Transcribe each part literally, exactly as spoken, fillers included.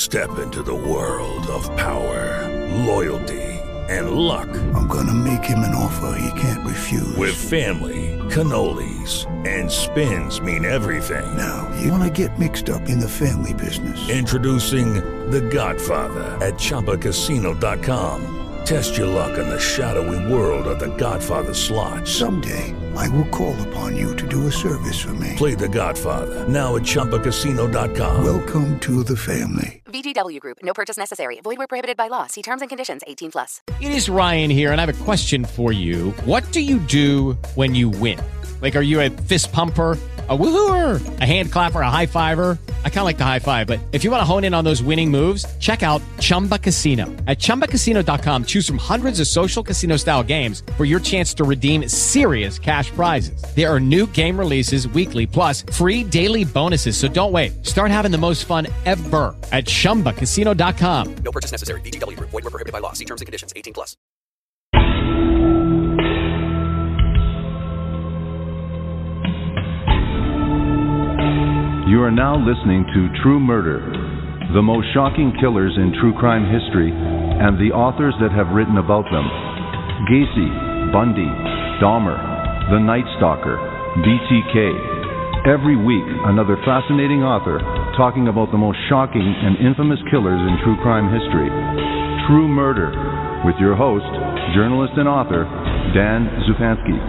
Step into the world of power, loyalty, and luck. I'm gonna make him an offer he can't refuse. With family, cannolis, and spins mean everything. Now, you wanna get mixed up in the family business. Introducing The Godfather at Chumba Casino dot com. Test your luck in the shadowy world of The Godfather slot. Someday, I will call upon you to do a service for me. Play The Godfather now at Chumba Casino dot com. Welcome to the family. V G W Group. No purchase necessary. Void where prohibited by law. See terms and conditions. eighteen plus. It is Ryan here, and I have a question for you. What do you do when you win? Like, are you a fist pumper, a woohooer, a hand clapper, a high fiver? I kind of like the high five, but if you want to hone in on those winning moves, check out Chumba Casino. At Chumba Casino dot com, choose from hundreds of social casino-style games for your chance to redeem serious cash prizes. There are new game releases weekly, plus free daily bonuses. So don't wait. Start having the most fun ever at Chumba Casino dot com. No purchase necessary. V G W Group. Void where prohibited by law. See terms and conditions. eighteen plus. You are now listening to True Murder, the most shocking killers in true crime history, and the authors that have written about them. Gacy, Bundy, Dahmer, The Night Stalker, B T K. Every week, another fascinating author talking about the most shocking and infamous killers in true crime history. True Murder, with your host, journalist and author, Dan Zupansky.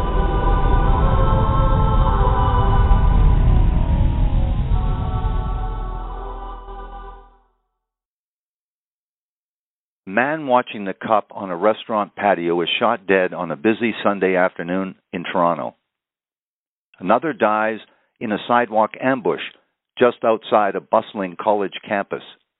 Man watching the cup on a restaurant patio is shot dead on a busy Sunday afternoon in Toronto. Another dies in a sidewalk ambush just outside a bustling college campus.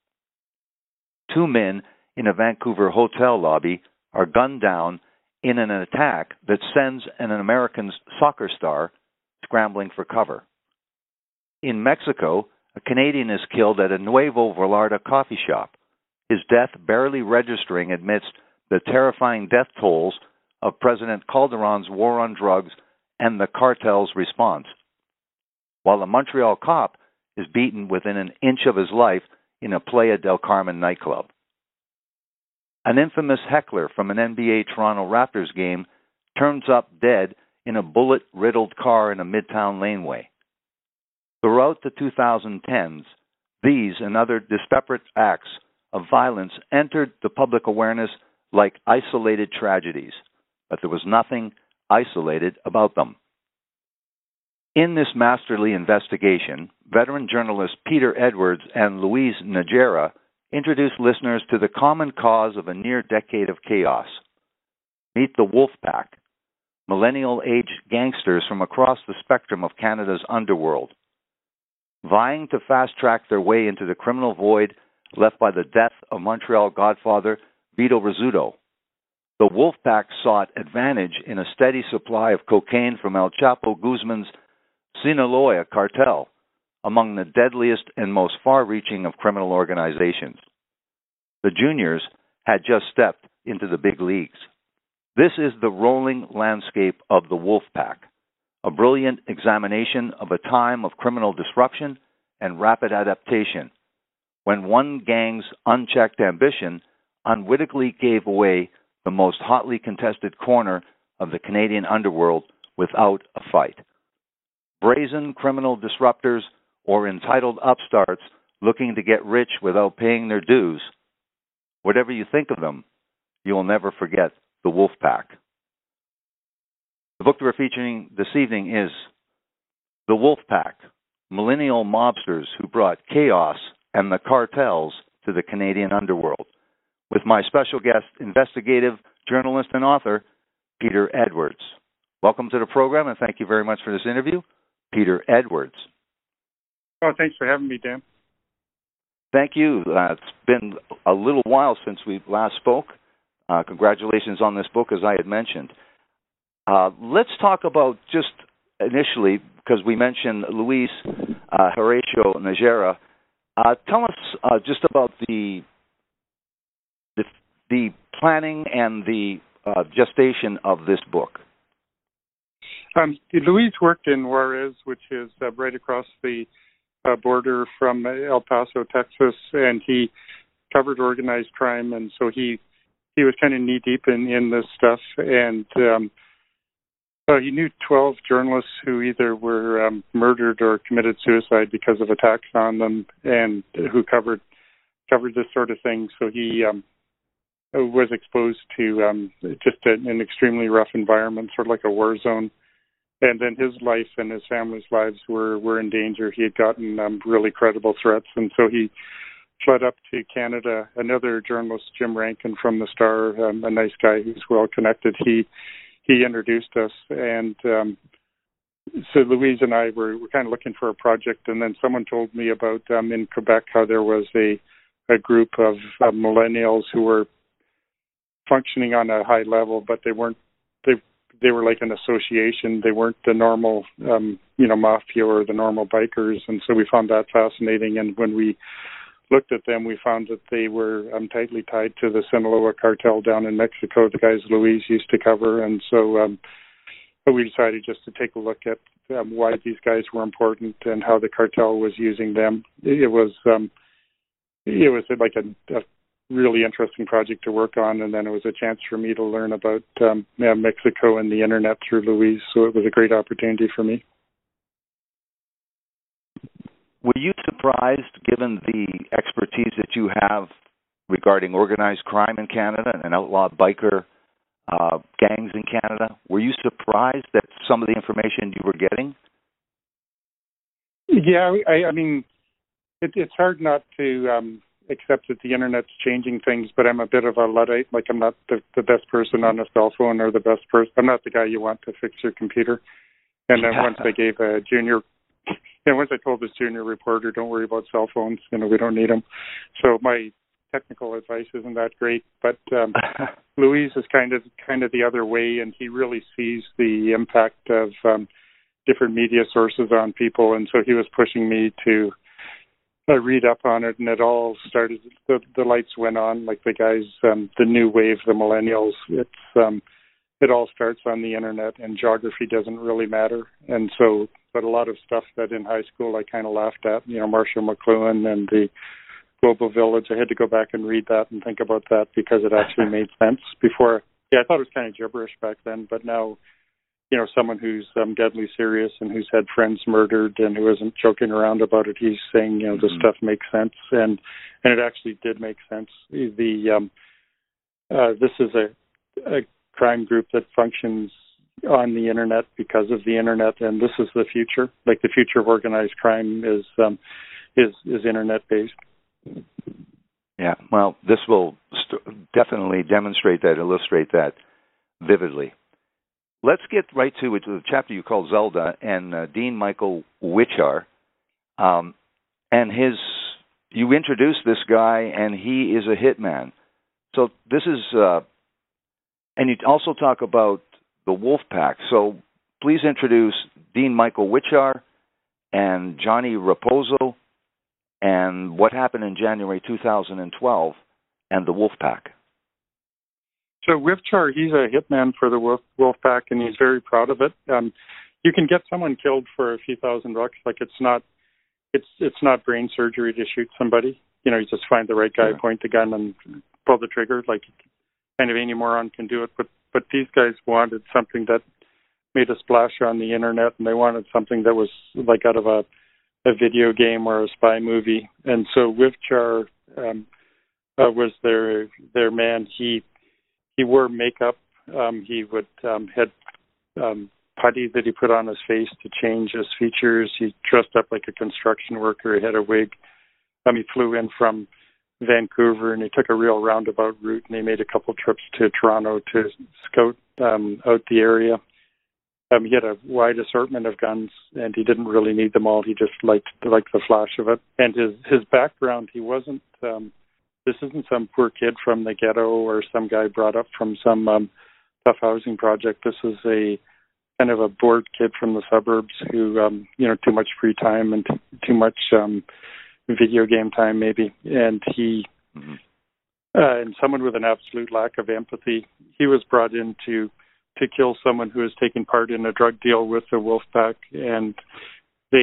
Two men in a Vancouver hotel lobby are gunned down in an attack that sends an American soccer star scrambling for cover. In Mexico, a Canadian is killed at a Nuevo Vallarta coffee shop, his death barely registering amidst the terrifying death tolls of President Calderon's war on drugs and the cartel's response, while a Montreal cop is beaten within an inch of his life in a Playa del Carmen nightclub. An infamous heckler from an N B A Toronto Raptors game turns up dead in a bullet-riddled car in a Midtown laneway. Throughout the two thousand tens, these and other disparate acts of violence entered the public awareness like isolated tragedies, but there was nothing isolated about them. In this masterly investigation, veteran journalists Peter Edwards and Louise Najera introduced listeners to the common cause of a near decade of chaos. Meet the Wolf Pack, millennial-aged gangsters from across the spectrum of Canada's underworld, vying to fast-track their way into the criminal void left by the death of Montreal godfather Vito Rizzuto. The Wolfpack sought advantage in a steady supply of cocaine from El Chapo Guzman's Sinaloa cartel, among the deadliest and most far-reaching of criminal organizations. The juniors had just stepped into the big leagues. This is the rolling landscape of the Wolfpack, a brilliant examination of a time of criminal disruption and rapid adaptation, when one gang's unchecked ambition unwittingly gave away the most hotly contested corner of the Canadian underworld without a fight. Brazen criminal disruptors or entitled upstarts looking to get rich without paying their dues. Whatever you think of them, you will never forget the Wolfpack. The book that we're featuring this evening is The Wolfpack, Millennial Mobsters Who Brought Chaos and the Cartels to the Canadian Underworld, with my special guest, investigative journalist and author, Peter Edwards. Welcome to the program, and thank you very much for this interview, Peter Edwards. Oh, thanks for having me, Dan. Thank you. Uh, it's been a little while since we last spoke. Uh, congratulations on this book, as I had mentioned. Uh, let's talk about just initially, because we mentioned Luis uh, Horatio Najera. Uh, tell us uh, just about the, the the planning and the uh, gestation of this book. Um, Luis worked in Juarez, which is uh, right across the uh, border from El Paso, Texas, and he covered organized crime, and so he he was kind of knee deep in, in this stuff, and um, uh, he knew twelve journalists who either were um, murdered or committed suicide because of attacks on them, and who covered covered this sort of thing. So he um, was exposed to um, just a, an extremely rough environment, sort of like a war zone. And then his life and his family's lives were, were in danger. He had gotten um, really credible threats, and so he fled up to Canada. Another journalist, Jim Rankin from the Star, um, a nice guy who's well connected, he he introduced us. And um, so Louise and I were, were kind of looking for a project, and then someone told me about um, in Quebec how there was a, a group of uh, millennials who were functioning on a high level, but they weren't they they were like an association. They weren't the normal um, you know mafia or the normal bikers, and so we found that fascinating. And when we looked at them, we found that they were um, tightly tied to the Sinaloa cartel down in Mexico, the guys Louise used to cover. And so um, we decided just to take a look at um, why these guys were important and how the cartel was using them. It was um, it was like a, a really interesting project to work on, and then it was a chance for me to learn about um, yeah, Mexico and the internet through Louise, so it was a great opportunity for me. Were you surprised, given the expertise that you have regarding organized crime in Canada and outlaw biker uh, gangs in Canada, were you surprised at some of the information you were getting? Yeah, I, I mean, it, it's hard not to um, accept that the internet's changing things, but I'm a bit of a Luddite. Like, I'm not the, the best person on a cell phone or the best person. I'm not the guy you want to fix your computer. And then yeah. once I gave a junior, and once I told this junior reporter, don't worry about cell phones, you know, we don't need them. So my technical advice isn't that great, but um, Louise is kind of kind of the other way, and he really sees the impact of um, different media sources on people, and so he was pushing me to uh, read up on it, and it all started, the, the lights went on, like the guys, um, the new wave, the millennials, it's um, it all starts on the internet, and geography doesn't really matter, and so, but a lot of stuff that in high school I kind of laughed at, you know, Marshall McLuhan and the Global Village, I had to go back and read that and think about that because it actually made sense before. Yeah, I thought it was kind of gibberish back then, but now, you know, someone who's um, deadly serious and who's had friends murdered and who isn't joking around about it, he's saying, you know, this mm-hmm. stuff makes sense, and and it actually did make sense. The um, uh, this is a, a crime group that functions on the internet because of the internet, and this is the future. Like, the future of organized crime is um, is is internet based. Yeah, well, this will st- definitely demonstrate that, illustrate that vividly. Let's get right to it, to the chapter you call Zelda, and uh, Dean Michael Wichar. Um, and his, you introduced this guy, and he is a hitman. So this is, uh, and you also talk about the Wolf Pack. So please introduce Dean Michael Wichar and Johnny Raposo, and what happened in January two thousand twelve, and the Wolf Pack. So Wichar, he's a hitman for the Wolf, Wolf Pack, and he's very proud of it. Um, you can get someone killed for a few thousand bucks. Like, it's not, it's it's not brain surgery to shoot somebody. You know, you just find the right guy, yeah. point the gun, and pull the trigger. Like, kind of any moron can do it. But but these guys wanted something that made a splash on the internet, and they wanted something that was like out of a a video game or a spy movie. And so Wichar um, uh, was their their man. He he wore makeup. Um, he would um, had um, putty that he put on his face to change his features. He dressed up like a construction worker. He had a wig. Um, he flew in from Vancouver, and he took a real roundabout route, and he made a couple trips to Toronto to scout um, out the area. Um, he had a wide assortment of guns, and he didn't really need them all. He just liked liked the flash of it. And his his background, he wasn't. Um, this isn't some poor kid from the ghetto or some guy brought up from some um, tough housing project. This is a kind of a bored kid from the suburbs who, um, you know, too much free time and t- too much um, video game time, maybe. And he, mm-hmm. uh, and someone with an absolute lack of empathy. He was brought in to. to kill someone who was taking part in a drug deal with the Wolf Pack, and they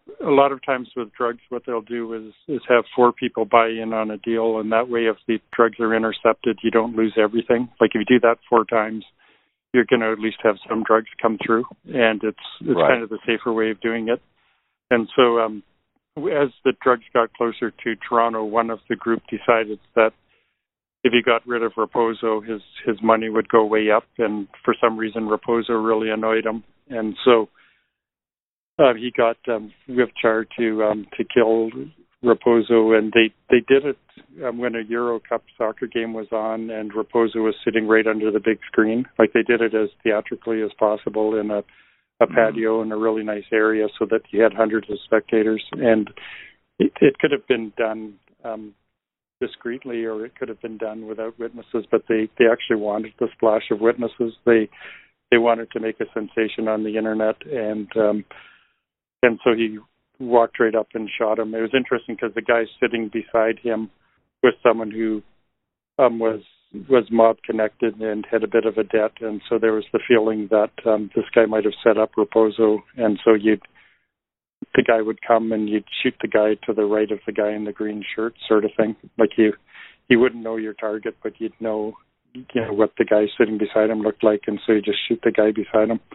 a lot of times with drugs, what they'll do is, is have four people buy in on a deal, and that way if the drugs are intercepted, you don't lose everything. Like if you do that four times, you're going to at least have some drugs come through, and it's it's Right. kind of the safer way of doing it. And so um, as the drugs got closer to Toronto, one of the group decided that if he got rid of Raposo, his, his money would go way up, and for some reason Raposo really annoyed him. And so uh, he got um, Wivchar to um, to kill Raposo, and they, they did it um, when a Euro Cup soccer game was on and Raposo was sitting right under the big screen. Like they did it as theatrically as possible in a, a patio in a really nice area so that you had hundreds of spectators. And it, it could have been done um, discreetly, or it could have been done without witnesses, but they, they actually wanted the splash of witnesses. They they wanted to make a sensation on the internet, and um, and so he walked right up and shot him. It was interesting because the guy sitting beside him was someone who um, was was mob connected and had a bit of a debt, and so there was the feeling that um, this guy might have set up Raposo, and so you'd the guy would come and you'd shoot the guy to the right of the guy in the green shirt, sort of thing. Like you, you wouldn't know your target, but you'd know, you know, what the guy sitting beside him looked like, and so you just shoot the guy beside him.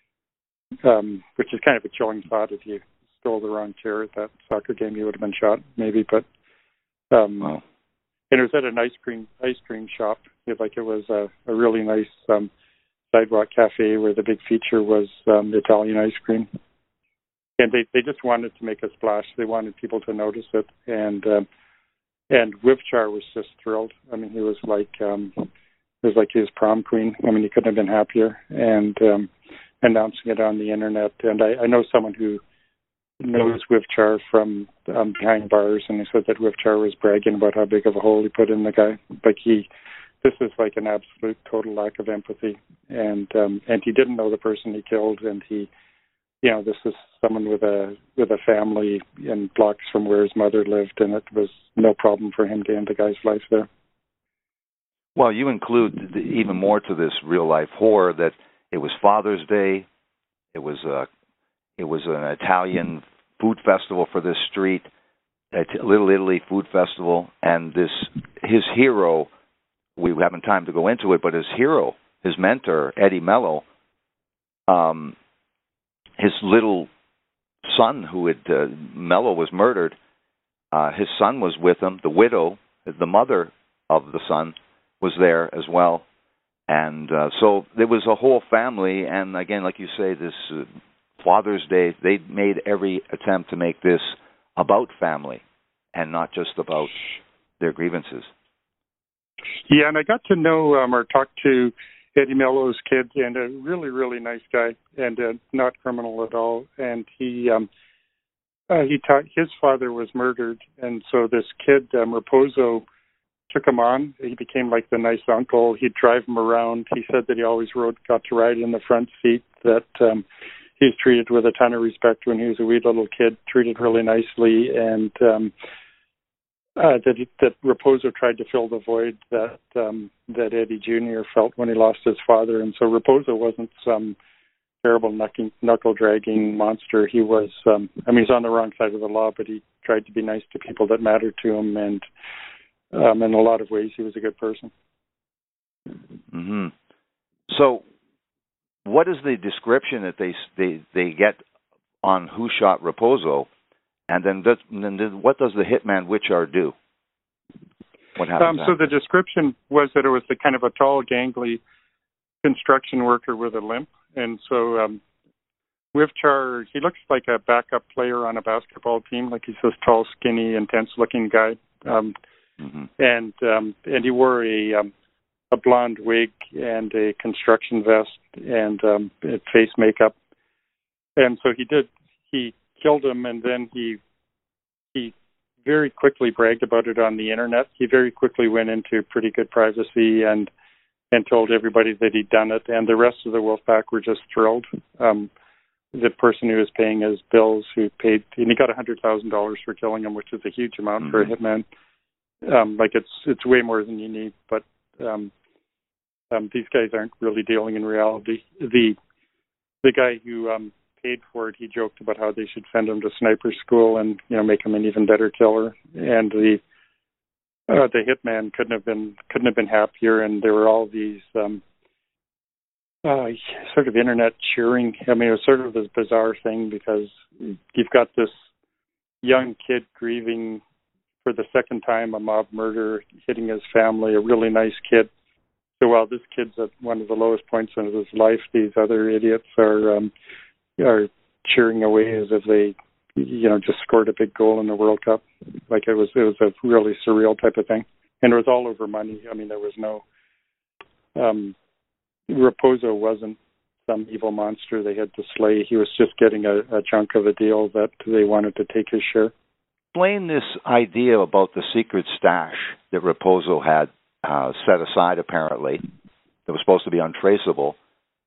Um, which is kind of a chilling thought. If you stole the wrong chair at that soccer game, you would have been shot, maybe. But um, wow. And it was at an ice cream ice cream shop. It, like it was a, a really nice um, sidewalk cafe where the big feature was um, Italian ice cream. And they, they just wanted to make a splash. They wanted people to notice it. And um, and Wivchar was just thrilled. I mean, he was like um, it was like his prom queen. I mean, he couldn't have been happier. And um, announcing it on the internet. And I, I know someone who knows Wivchar from um, behind bars, and he said that Wivchar was bragging about how big of a hole he put in the guy. Like he, this is like an absolute total lack of empathy. And um, and he didn't know the person he killed, and he. You know, this is someone with a with a family in blocks from where his mother lived, and it was no problem for him to end the guy's life there. Well, you include the, even more to this real life horror that it was Father's Day, it was a it was an Italian food festival for this street, a Little Italy food festival, and this his hero. We haven't time to go into it, but his hero, his mentor, Eddie Mello. Um, His little son, who had uh, Mello was murdered, uh, his son was with him. The widow, the mother of the son, was there as well, and uh, so there was a whole family. And again, like you say, this uh, Father's Day, they made every attempt to make this about family and not just about their grievances. Yeah, and I got to know um, or talk to Eddie Mello's kid, and a really, really nice guy, and uh, not criminal at all. And he, um, uh, he taught his father was murdered, and so this kid, um, Raposo, took him on. He became like the nice uncle. He'd drive him around. He said that he always rode, got to ride in the front seat. That um, he was treated with a ton of respect when he was a wee little kid, treated really nicely, and um, Uh, that that Raposo tried to fill the void that um, that Eddie Junior felt when he lost his father, and so Raposo wasn't some terrible knuckle, knuckle dragging monster. He was, um, I mean, he's on the wrong side of the law, but he tried to be nice to people that mattered to him, and um, in a lot of ways, he was a good person. Mm-hmm. So, what is the description that they they they get on who shot Raposo? And then, does, and then what does the hitman Wivchar do? What happens? Um, so the description was that it was the kind of a tall, gangly construction worker with a limp. And so um, Wivchar, he looks like a backup player on a basketball team. Like he's this tall, skinny, intense-looking guy. Um, mm-hmm. And um, and he wore a um, a blonde wig and a construction vest and um, face makeup. And so he did he. killed him, and then he he very quickly bragged about it on the internet. He very quickly went into pretty good privacy and and told everybody that he'd done it, and the rest of the Wolfpack were just thrilled. Um, the person who was paying his bills, who paid, and he got one hundred thousand dollars for killing him, which is a huge amount mm-hmm. for a hitman. Um, like it's it's way more than you need, but um, um, these guys aren't really dealing in reality. The the guy who um, paid for it, he joked about how they should send him to sniper school and, you know, make him an even better killer. And the uh, the hitman couldn't have been couldn't have been happier. And there were all these um, uh, sort of internet cheering. I mean, it was sort of this bizarre thing because you've got this young kid grieving for the second time a mob murder hitting his family, a really nice kid. So while this kid's at one of the lowest points in his life, these other idiots are um, are cheering away as if they, you know, just scored a big goal in the World Cup. Like it was, it was a really surreal type of thing, and it was all over money. I mean, there was no. Um, Raposo wasn't some evil monster they had to slay. He was just getting a, a chunk of a deal that they wanted to take his share. Explain this idea about the secret stash that Raposo had uh, set aside, apparently, that was supposed to be untraceable.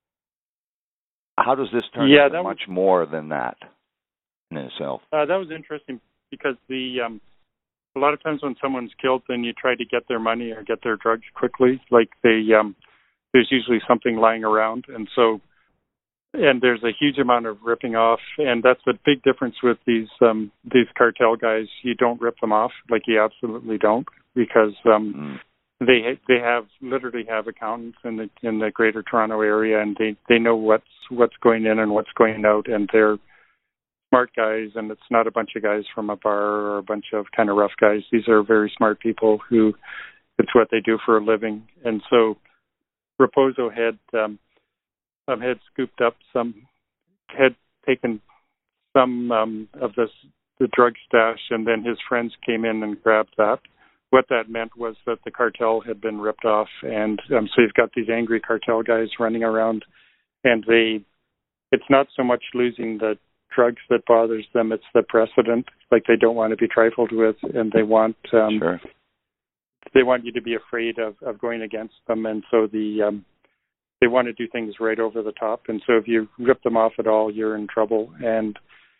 How does this turn yeah, into much was, more than that in itself? Uh, that was interesting because the um, a lot of times when someone's killed, then you try to get their money or get their drugs quickly. Like they, um, there's usually something lying around, and so and there's a huge amount of ripping off, and that's a big difference with these um, these cartel guys. You don't rip them off, like you absolutely don't, because um, mm. they they have literally have accountants in the in the Greater Toronto area, and they, they know what's what's going in and what's going out, and they're smart guys, and it's not a bunch of guys from a bar or a bunch of kind of rough guys. These are very smart people who it's what they do for a living, and so Raposo had. Um, Um, had scooped up some, had taken some um, of this, the drug stash, and then his friends came in and grabbed that. What that meant was that the cartel had been ripped off, and um, so you've got these angry cartel guys running around, and they, it's not so much losing the drugs that bothers them, it's the precedent. Like they don't want to be trifled with, and they want, um, sure. they want you to be afraid of, of going against them, and so the, um, they want to do things right over the top, and so if you rip them off at all, you're in trouble. And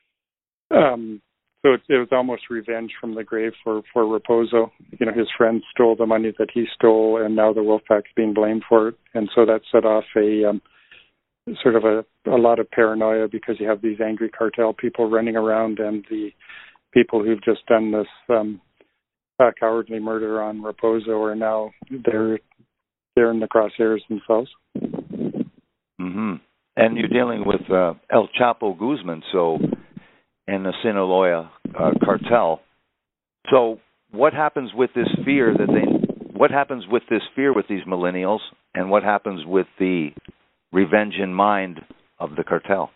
um, so it, it was almost revenge from the grave for, for Raposo. You know, his friends stole the money that he stole, and now the Wolfpack's being blamed for it. And so that set off a um, sort of a, a lot of paranoia because you have these angry cartel people running around, and the people who've just done this um, uh, cowardly murder on Raposo are now they're they're in the crosshairs themselves. Mm-hmm. And you're dealing with uh, El Chapo Guzman, so in the Sinaloa uh, cartel. So what happens with this fear that they? What happens with this fear with these millennials, and what happens with the revenge in mind of the cartel?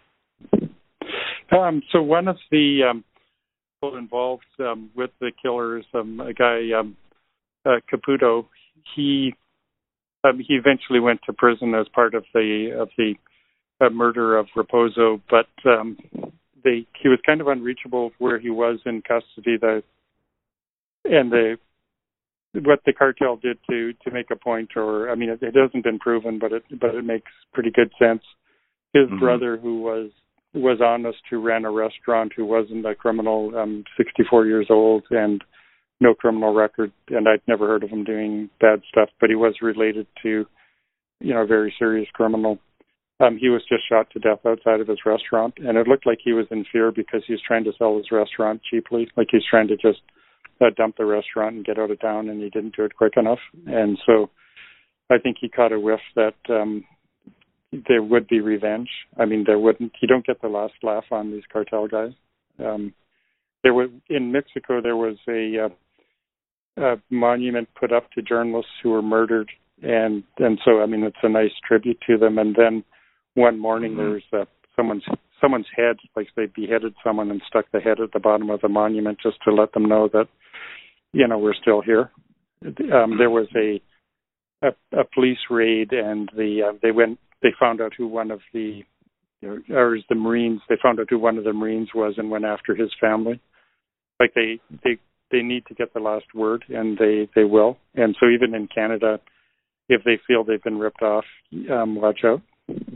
Um, so one of the um, people involved um, with the killers, um, a guy um, uh, Caputo, he. Um, he eventually went to prison as part of the of the uh, murder of Raposo, but um, they he was kind of unreachable where he was in custody. The and the what the cartel did to, to make a point, or I mean, it, it hasn't been proven, but it but it makes pretty good sense. His mm-hmm. brother, who was was honest, who ran a restaurant, who wasn't a criminal, um, sixty-four years old, and no criminal record, and I'd never heard of him doing bad stuff, but he was related to, you know, a very serious criminal. Um, he was just shot to death outside of his restaurant, and it looked like he was in fear because he was trying to sell his restaurant cheaply, like he's trying to just uh, dump the restaurant and get out of town, and he didn't do it quick enough. And so I think he caught a whiff that um, there would be revenge. I mean, there wouldn't. You don't get the last laugh on these cartel guys. Um, there was in Mexico. There was a uh, a monument put up to journalists who were murdered, and and so I mean it's a nice tribute to them. And then one morning mm-hmm. there's uh, someone's someone's head, like they beheaded someone and stuck the head at the bottom of the monument just to let them know that, you know, we're still here. Um, there was a, a a police raid, and the uh, they went they found out who one of the you know, or the Marines they found out who one of the Marines was and went after his family. Like they they. They need to get the last word, and they, they will. And so even in Canada, if they feel they've been ripped off, um, watch out.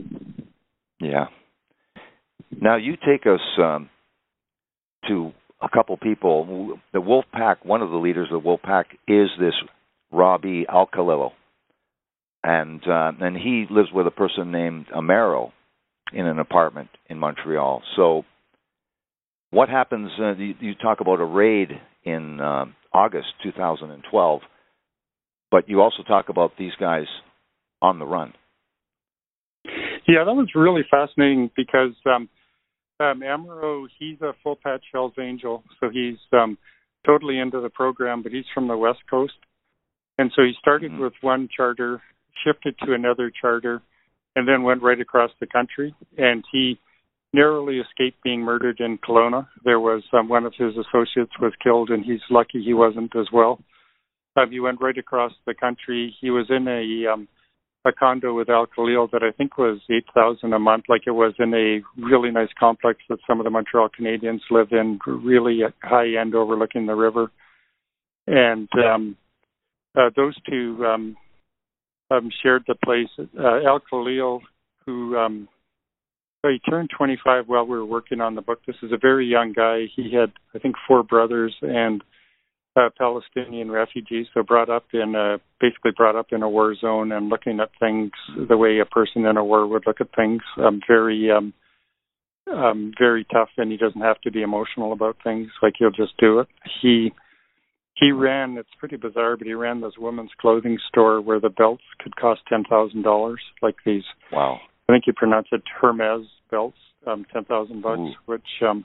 Yeah. Now you take us um, to a couple people. The Wolfpack, one of the leaders of the Wolfpack is this Robbie Alcalillo. And, uh, and he lives with a person named Amaro. in an apartment in Montreal. So what happens, uh, you, you talk about a raid in uh, August two thousand twelve, but you also talk about these guys on the run. Yeah, that was really fascinating because um, um, Amaro, he's a full patch Hells Angel, so he's um, totally into the program, but he's from the West Coast. And so he started mm-hmm. with one charter, shifted to another charter, and then went right across the country. And he narrowly escaped being murdered in Kelowna. There was um, one of his associates was killed, and he's lucky he wasn't as well. Um, he went right across the country. He was in a um, a condo with Al Khalil that I think was eight thousand a month. Like, it was in a really nice complex that some of the Montreal Canadians live in, really high end, overlooking the river. And um, uh, those two um, um, shared the place. Uh, Al Khalil, who um, he turned twenty-five while we were working on the book. This is a very young guy. He had, I think, four brothers and uh, Palestinian refugees, so brought up in a, basically brought up in a war zone and looking at things the way a person in a war would look at things. Um, very, um, um, very tough, and he doesn't have to be emotional about things. Like, he'll just do it. He he ran. It's pretty bizarre, but he ran this women's clothing store where the belts could cost ten thousand dollars. Like these. Wow. I think you pronounce it Hermes belts, um, ten thousand bucks, Ooh. which um,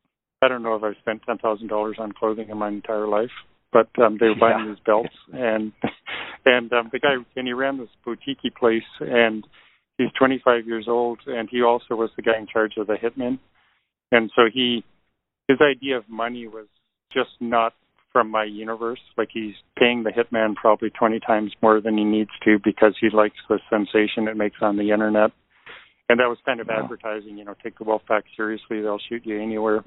I don't know if I've spent ten thousand dollars on clothing in my entire life, but um, they were buying yeah. these belts, and and um, the guy, and he ran this boutique place, and he's twenty-five years old, and he also was the guy in charge of the hitmen, and so he, his idea of money was just not from my universe. Like, he's paying the hitman probably twenty times more than he needs to because he likes the sensation it makes on the internet. And that was kind of advertising, you know, take the Wolfpack seriously, they'll shoot you anywhere.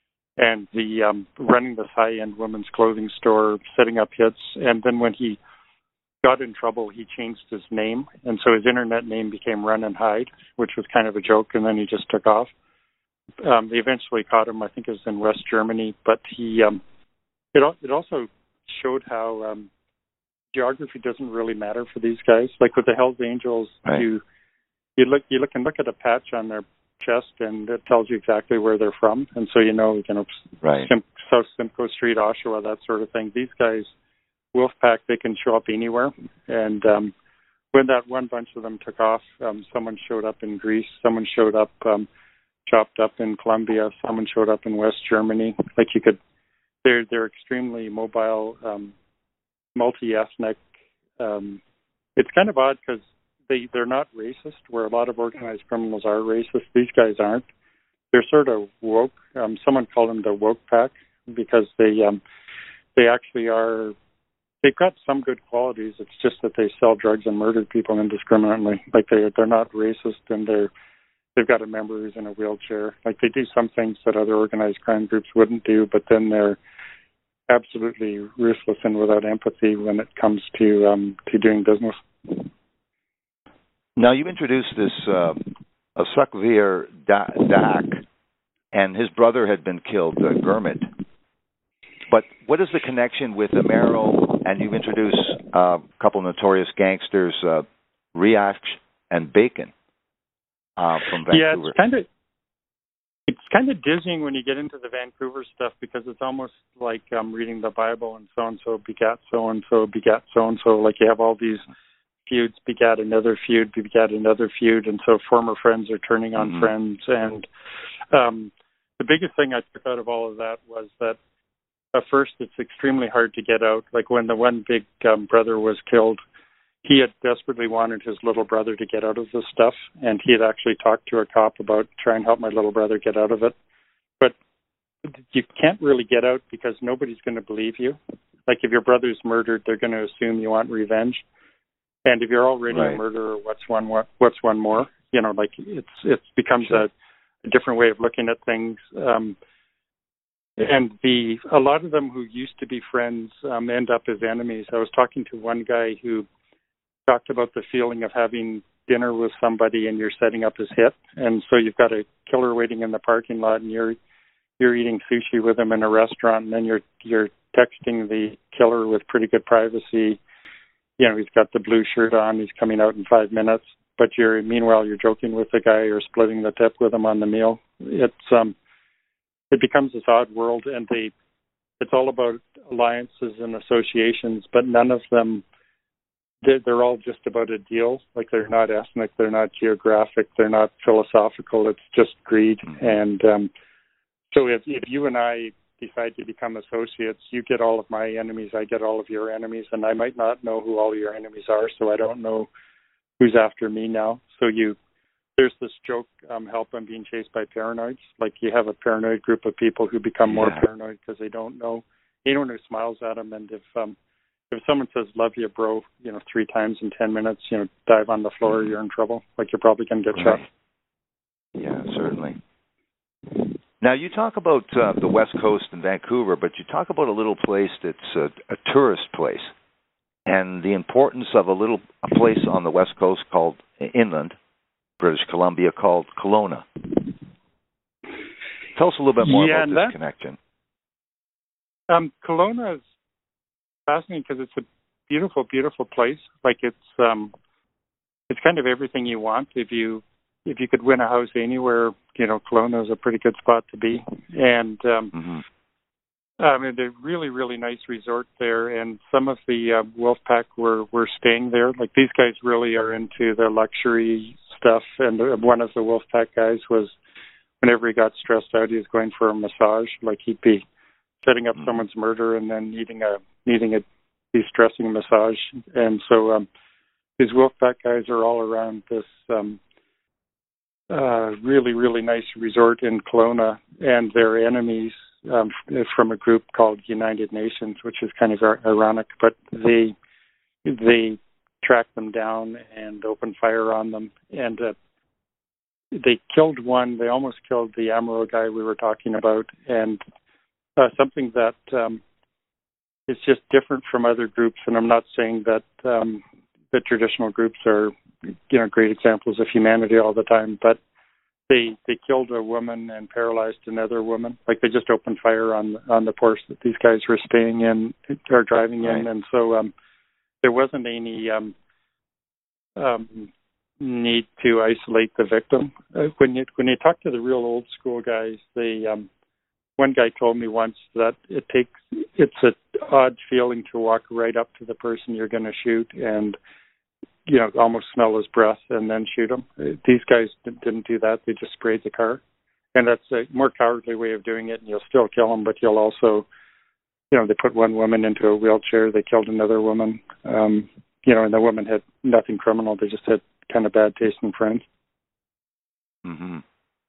And the um, running this high-end women's clothing store, setting up hits. And then when he got in trouble, he changed his name. And so his internet name became Run and Hide, which was kind of a joke, and then he just took off. Um, they eventually caught him, I think it was in West Germany. But he, um, it, it also showed how um, geography doesn't really matter for these guys. Like with the Hells Angels, right. you... You look, you look and look at a patch on their chest, and it tells you exactly where they're from, and so you know, you know, right. Sim, South Simcoe Street, Oshawa, that sort of thing. These guys, Wolfpack, they can show up anywhere. And um, when that one bunch of them took off, um, someone showed up in Greece, someone showed up, um, chopped up in Colombia, someone showed up in West Germany. Like, you could, they're they're extremely mobile, um, multi-ethnic. Um, it's kind of odd because They, they're not racist, where a lot of organized criminals are racist. These guys aren't. They're sort of woke. Um, someone called them the woke pack because they um, they actually are, they've got some good qualities. It's just that they sell drugs and murder people indiscriminately. Like, they, they're not racist, and they're, they've got a member who's in a wheelchair. Like, they do some things that other organized crime groups wouldn't do, but then they're absolutely ruthless and without empathy when it comes to um, to doing business. Now, you introduced this uh, Asukveer Dak, and his brother had been killed, uh, Gurmit. But what is the connection with Amaro? And you've introduced uh, a couple of notorious gangsters, uh, Riach and Bacon, uh, from Vancouver. Yeah, it's kind of it's kind of dizzying when you get into the Vancouver stuff, because it's almost like um, reading the Bible, and so and so begat so and so begat so and so. Like, you have all these feuds begat another feud, begat another feud, and so former friends are turning on mm-hmm. friends. And um, the biggest thing I took out of all of that was that at first it's extremely hard to get out. Like, when the one big um, brother was killed, he had desperately wanted his little brother to get out of this stuff, and he had actually talked to a cop about trying to help my little brother get out of it. But you can't really get out because nobody's going to believe you. Like, if your brother's murdered, they're going to assume you want revenge. And if you're already right. a murderer, what's one what, what's one more? You know, like, it's it becomes sure. a, a different way of looking at things. Um, and the a lot of them who used to be friends um, end up as enemies. I was talking to one guy who talked about the feeling of having dinner with somebody and you're setting up his hit, and so you've got a killer waiting in the parking lot, and you're you're eating sushi with him in a restaurant, and then you're you're texting the killer with pretty good privacy. You know, he's got the blue shirt on, he's coming out in five minutes. but you're meanwhile you're joking with the guy or splitting the tip with him on the meal. It's um, it becomes this odd world, and they it's all about alliances and associations, but none of them. They're, they're all just about a deal. Like they're not ethnic, they're not geographic, they're not philosophical. It's just greed. Mm-hmm. And um, so if, if you and I decide to become associates, you get all of my enemies, I get all of your enemies, and I might not know who all your enemies are, so I don't know who's after me now. So you, there's this joke, um, help I'm being chased by paranoids. Like you have a paranoid group of people who become more yeah. paranoid because they don't know anyone who smiles at them, and if um, If someone says, love you, bro, you know, three times in ten minutes, you know, dive on the floor, you're in trouble. Like, you're probably going to get right. shot. Yeah, certainly. Now, you talk about uh, the West Coast and Vancouver, but you talk about a little place that's a, a tourist place and the importance of a little a place on the West Coast called inland, British Columbia, called Kelowna. Tell us a little bit more yeah, about this that, connection. Um, Kelowna is fascinating because it's a beautiful, beautiful place. Like it's, um, it's kind of everything you want. If you, if you could win a house anywhere, you know, Kelowna is a pretty good spot to be. And um, mm-hmm. I mean, a really, really nice resort there. And some of the uh, Wolfpack were were staying there. Like these guys really are into the luxury stuff. And one of the Wolfpack guys was, whenever he got stressed out, he was going for a massage. Like he'd be setting up mm-hmm. someone's murder and then needing a needing a de-stressing massage. And so um, these Wolfpack guys are all around this um, uh, really, really nice resort in Kelowna, and their enemies um, from a group called United Nations, which is kind of ironic, but they they tracked them down and opened fire on them. And uh, they killed one. They almost killed the Amaro guy we were talking about. And uh, something that um, is just different from other groups, and I'm not saying that um, the traditional groups are, you know, great examples of humanity all the time, but they they killed a woman and paralyzed another woman. Like they just opened fire on on the Porsche that these guys were staying in or driving in, right. And so um, there wasn't any um, um, need to isolate the victim. Uh, when you when you talk to the real old school guys, they um, one guy told me once that it takes it's an odd feeling to walk right up to the person you're going to shoot and, you know, almost smell his breath and then shoot him. These guys didn't do that. They just sprayed the car. And that's a more cowardly way of doing it, and you'll still kill them, but you'll also, you know, they put one woman into a wheelchair, they killed another woman, um, you know, and the woman had nothing criminal. They just had kind of bad taste in friends. Mm-hmm.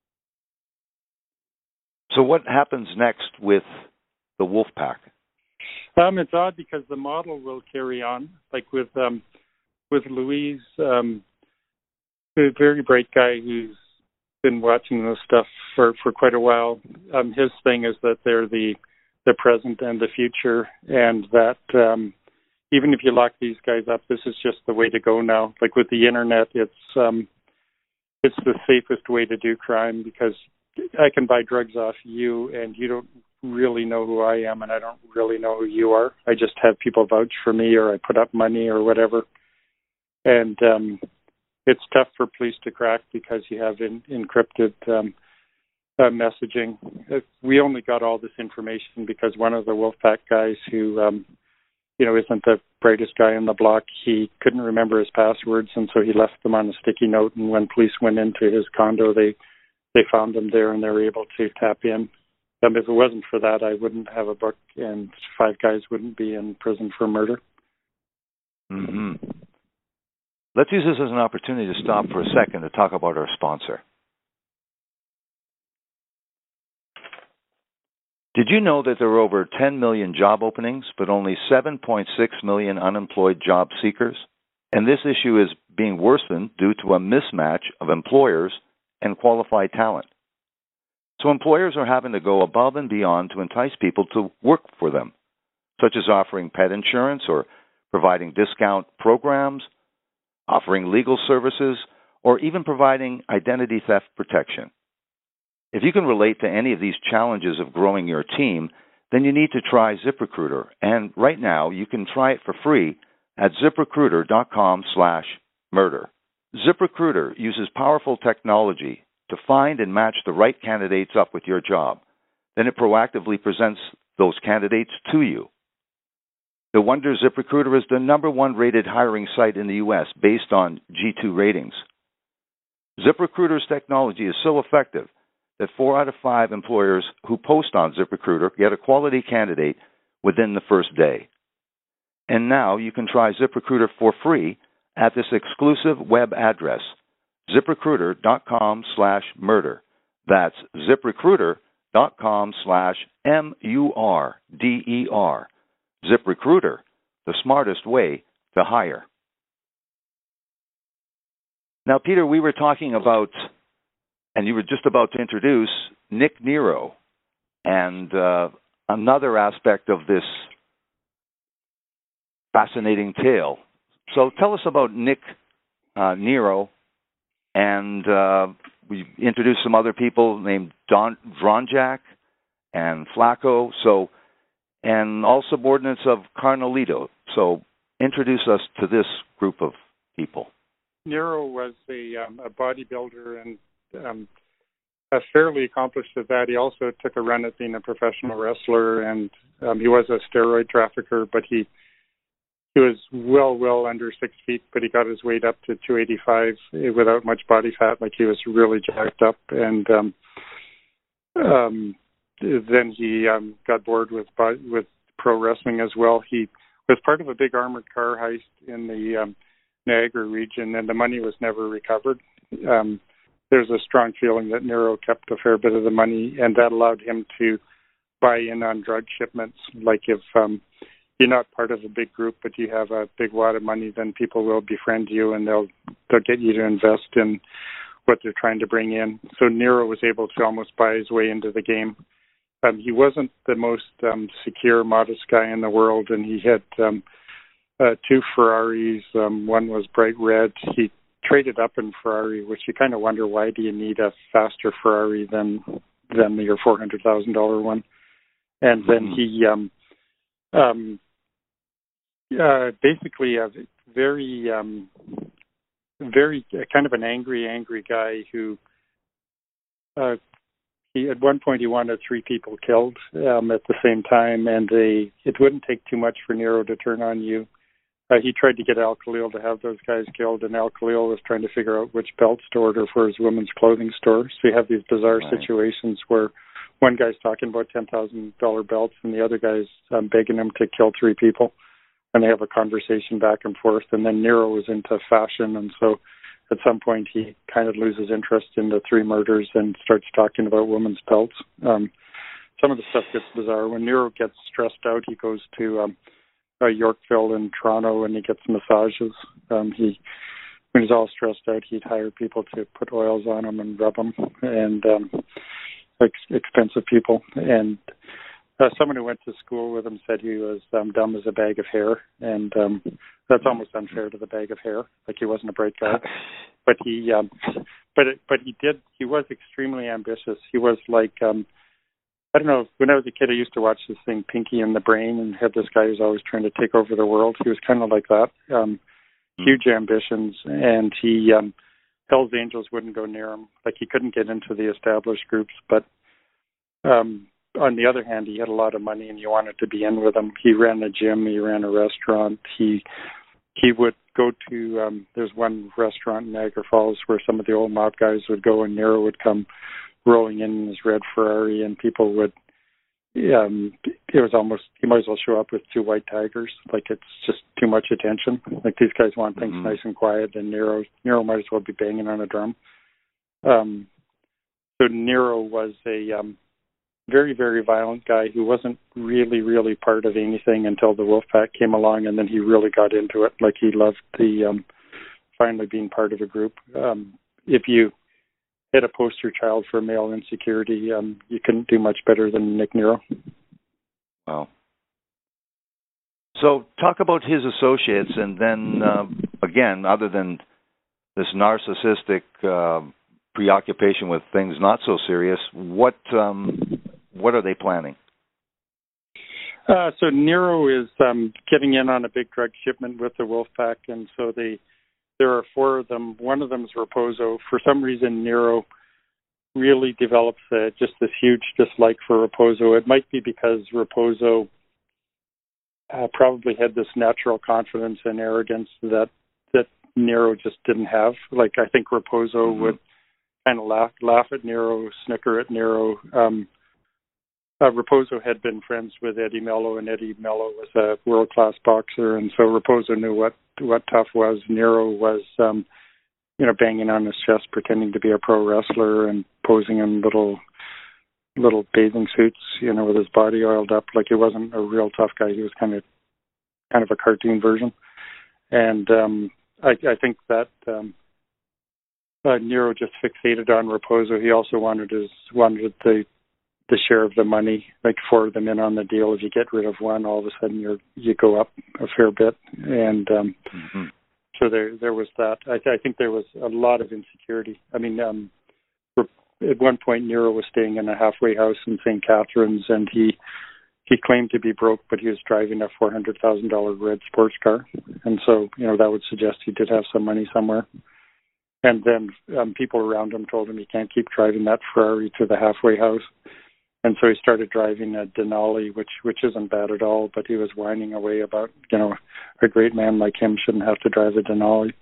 So what happens next with the Wolfpack? Um, it's odd because the model will carry on, like with um, with Louise, um, a very bright guy who's been watching this stuff for, for quite a while. Um, his thing is that they're the the present and the future, and that um, even if you lock these guys up, this is just the way to go now. Like with the internet, it's um, it's the safest way to do crime because I can buy drugs off you, and you don't really know who I am, and I don't really know who you are. I just have people vouch for me, or I put up money, or whatever. And um, it's tough for police to crack because you have in, encrypted um, uh, messaging. We only got all this information because one of the Wolfpack guys, who um, you know isn't the brightest guy on the block, he couldn't remember his passwords, and so he left them on a sticky note. And when police went into his condo, they they found him there, and they were able to tap in. Um, if it wasn't for that, I wouldn't have a book, and five guys wouldn't be in prison for murder. Mm-hmm. Let's use this as an opportunity to stop for a second to talk about our sponsor. Did you know that there are over ten million job openings, but only seven point six million unemployed job seekers? And this issue is being worsened due to a mismatch of employers and qualified talent. So employers are having to go above and beyond to entice people to work for them, such as offering pet insurance or providing discount programs, offering legal services, or even providing identity theft protection. If you can relate to any of these challenges of growing your team, then you need to try ZipRecruiter. And right now, you can try it for free at ZipRecruiter.com slash murder. ZipRecruiter uses powerful technology to find and match the right candidates up with your job. Then it proactively presents those candidates to you. No wonder ZipRecruiter is the number one rated hiring site in the U S based on G two ratings. ZipRecruiter's technology is so effective that four out of five employers who post on ZipRecruiter get a quality candidate within the first day. And now you can try ZipRecruiter for free at this exclusive web address, ZipRecruiter.com slash murder. That's ZipRecruiter.com slash M U R D E R. ZipRecruiter, the smartest way to hire. Now, Peter, we were talking about, and you were just about to introduce, Nick Nero, and uh, another aspect of this fascinating tale. So tell us about Nick uh, Nero, and uh, we introduced some other people named Don Dronjak and Flacco, so, and all subordinates of Carnalito. So introduce us to this group of people. Nero was a, um, a bodybuilder and um, uh, fairly accomplished at that. He also took a run at being a professional wrestler, and um, he was a steroid trafficker, but he He was well, well under six feet, but he got his weight up to two eighty-five without much body fat. Like, he was really jacked up. And um, um, then he um, got bored with with pro wrestling as well. He was part of a big armored car heist in the um, Niagara region, and the money was never recovered. Um, there's a strong feeling that Nero kept a fair bit of the money, and that allowed him to buy in on drug shipments. Like, if um, you're not part of a big group, but you have a big wad of money, then people will befriend you, and they'll they'll get you to invest in what they're trying to bring in. So Nero was able to almost buy his way into the game. Um, he wasn't the most um, secure, modest guy in the world, and he had um, uh, two Ferraris. Um, one was bright red. He traded up in Ferrari, which you kind of wonder, why do you need a faster Ferrari than than your four hundred thousand dollars one? And then he um, um, Uh, basically a very, um, very uh, kind of an angry, angry guy who, uh, he at one point he wanted three people killed um, at the same time, and they, it wouldn't take too much for Nero to turn on you. Uh, he tried to get Al Khalil to have those guys killed, and Al Khalil was trying to figure out which belts to order for his women's clothing store. So you have these bizarre right. situations where one guy's talking about ten thousand dollars belts, and the other guy's um, begging him to kill three people. And they have a conversation back and forth. And then Nero was into fashion, and so at some point he kind of loses interest in the three murders and starts talking about women's belts. Um, some of the stuff gets bizarre. When Nero gets stressed out, he goes to um, uh, Yorkville and Toronto, and he gets massages. Um, he, when he's all stressed out, he'd hire people to put oils on him and rub him, and um, ex- expensive people. And Uh, someone who went to school with him said he was um, dumb as a bag of hair, and um, that's almost unfair to the bag of hair. Like, he wasn't a bright guy, but he, um, but it, but he did. He was extremely ambitious. He was like, um, I don't know. When I was a kid, I used to watch this thing, Pinky and the Brain, and had this guy who's always trying to take over the world. He was kind of like that. Um, mm-hmm. Huge ambitions, and he um, Hell's Angels wouldn't go near him. Like, he couldn't get into the established groups, but. Um, On the other hand, he had a lot of money, and you wanted to be in with him. He ran a gym. He ran a restaurant. He he would go to, um, there's one restaurant in Niagara Falls where some of the old mob guys would go, and Nero would come rolling in in his red Ferrari, and people would, um, it was almost, you might as well show up with two white tigers. Like, it's just too much attention. Like, these guys want things mm-hmm. nice and quiet, and Nero, Nero might as well be banging on a drum. Um, so Nero was a... Um, very, very violent guy who wasn't really, really part of anything until the Wolfpack came along, and then he really got into it. Like, he loved the um, finally being part of a group. Um, if you had a poster child for male insecurity, um, you couldn't do much better than Nick Nero. Wow. So talk about his associates, and then, uh, again, other than this narcissistic uh, preoccupation with things not so serious, what... Um, What are they planning? Uh, so Nero is um, getting in on a big drug shipment with the Wolfpack, and so they there are four of them. One of them is Raposo. For some reason, Nero really develops uh, just this huge dislike for Raposo. It might be because Raposo uh, probably had this natural confidence and arrogance that that Nero just didn't have. Like, I think Raposo mm-hmm. would kind of laugh, laugh at Nero, snicker at Nero. Um, uh, Raposo had been friends with Eddie Mello, and Eddie Mello was a world-class boxer, and so Raposo knew what, what tough was. Nero was, um, you know, banging on his chest, pretending to be a pro wrestler and posing in little little bathing suits, you know, with his body oiled up. Like, he wasn't a real tough guy. He was kind of kind of a cartoon version. And um, I, I think that um, uh, Nero just fixated on Raposo. He also wanted his wanted the the share of the money, like four of them in on the deal. If you get rid of one, all of a sudden you you go up a fair bit. And um, mm-hmm. so there there was that. I, th- I think there was a lot of insecurity. I mean, um, at one point Nero was staying in a halfway house in Saint Catharines, and he he claimed to be broke, but he was driving a four hundred thousand dollars red sports car. And so, you know, that would suggest he did have some money somewhere. And then um, people around him told him he can't keep driving that Ferrari to the halfway house. And so he started driving a Denali, which which isn't bad at all, but he was whining away about, you know, a great man like him shouldn't have to drive a Denali.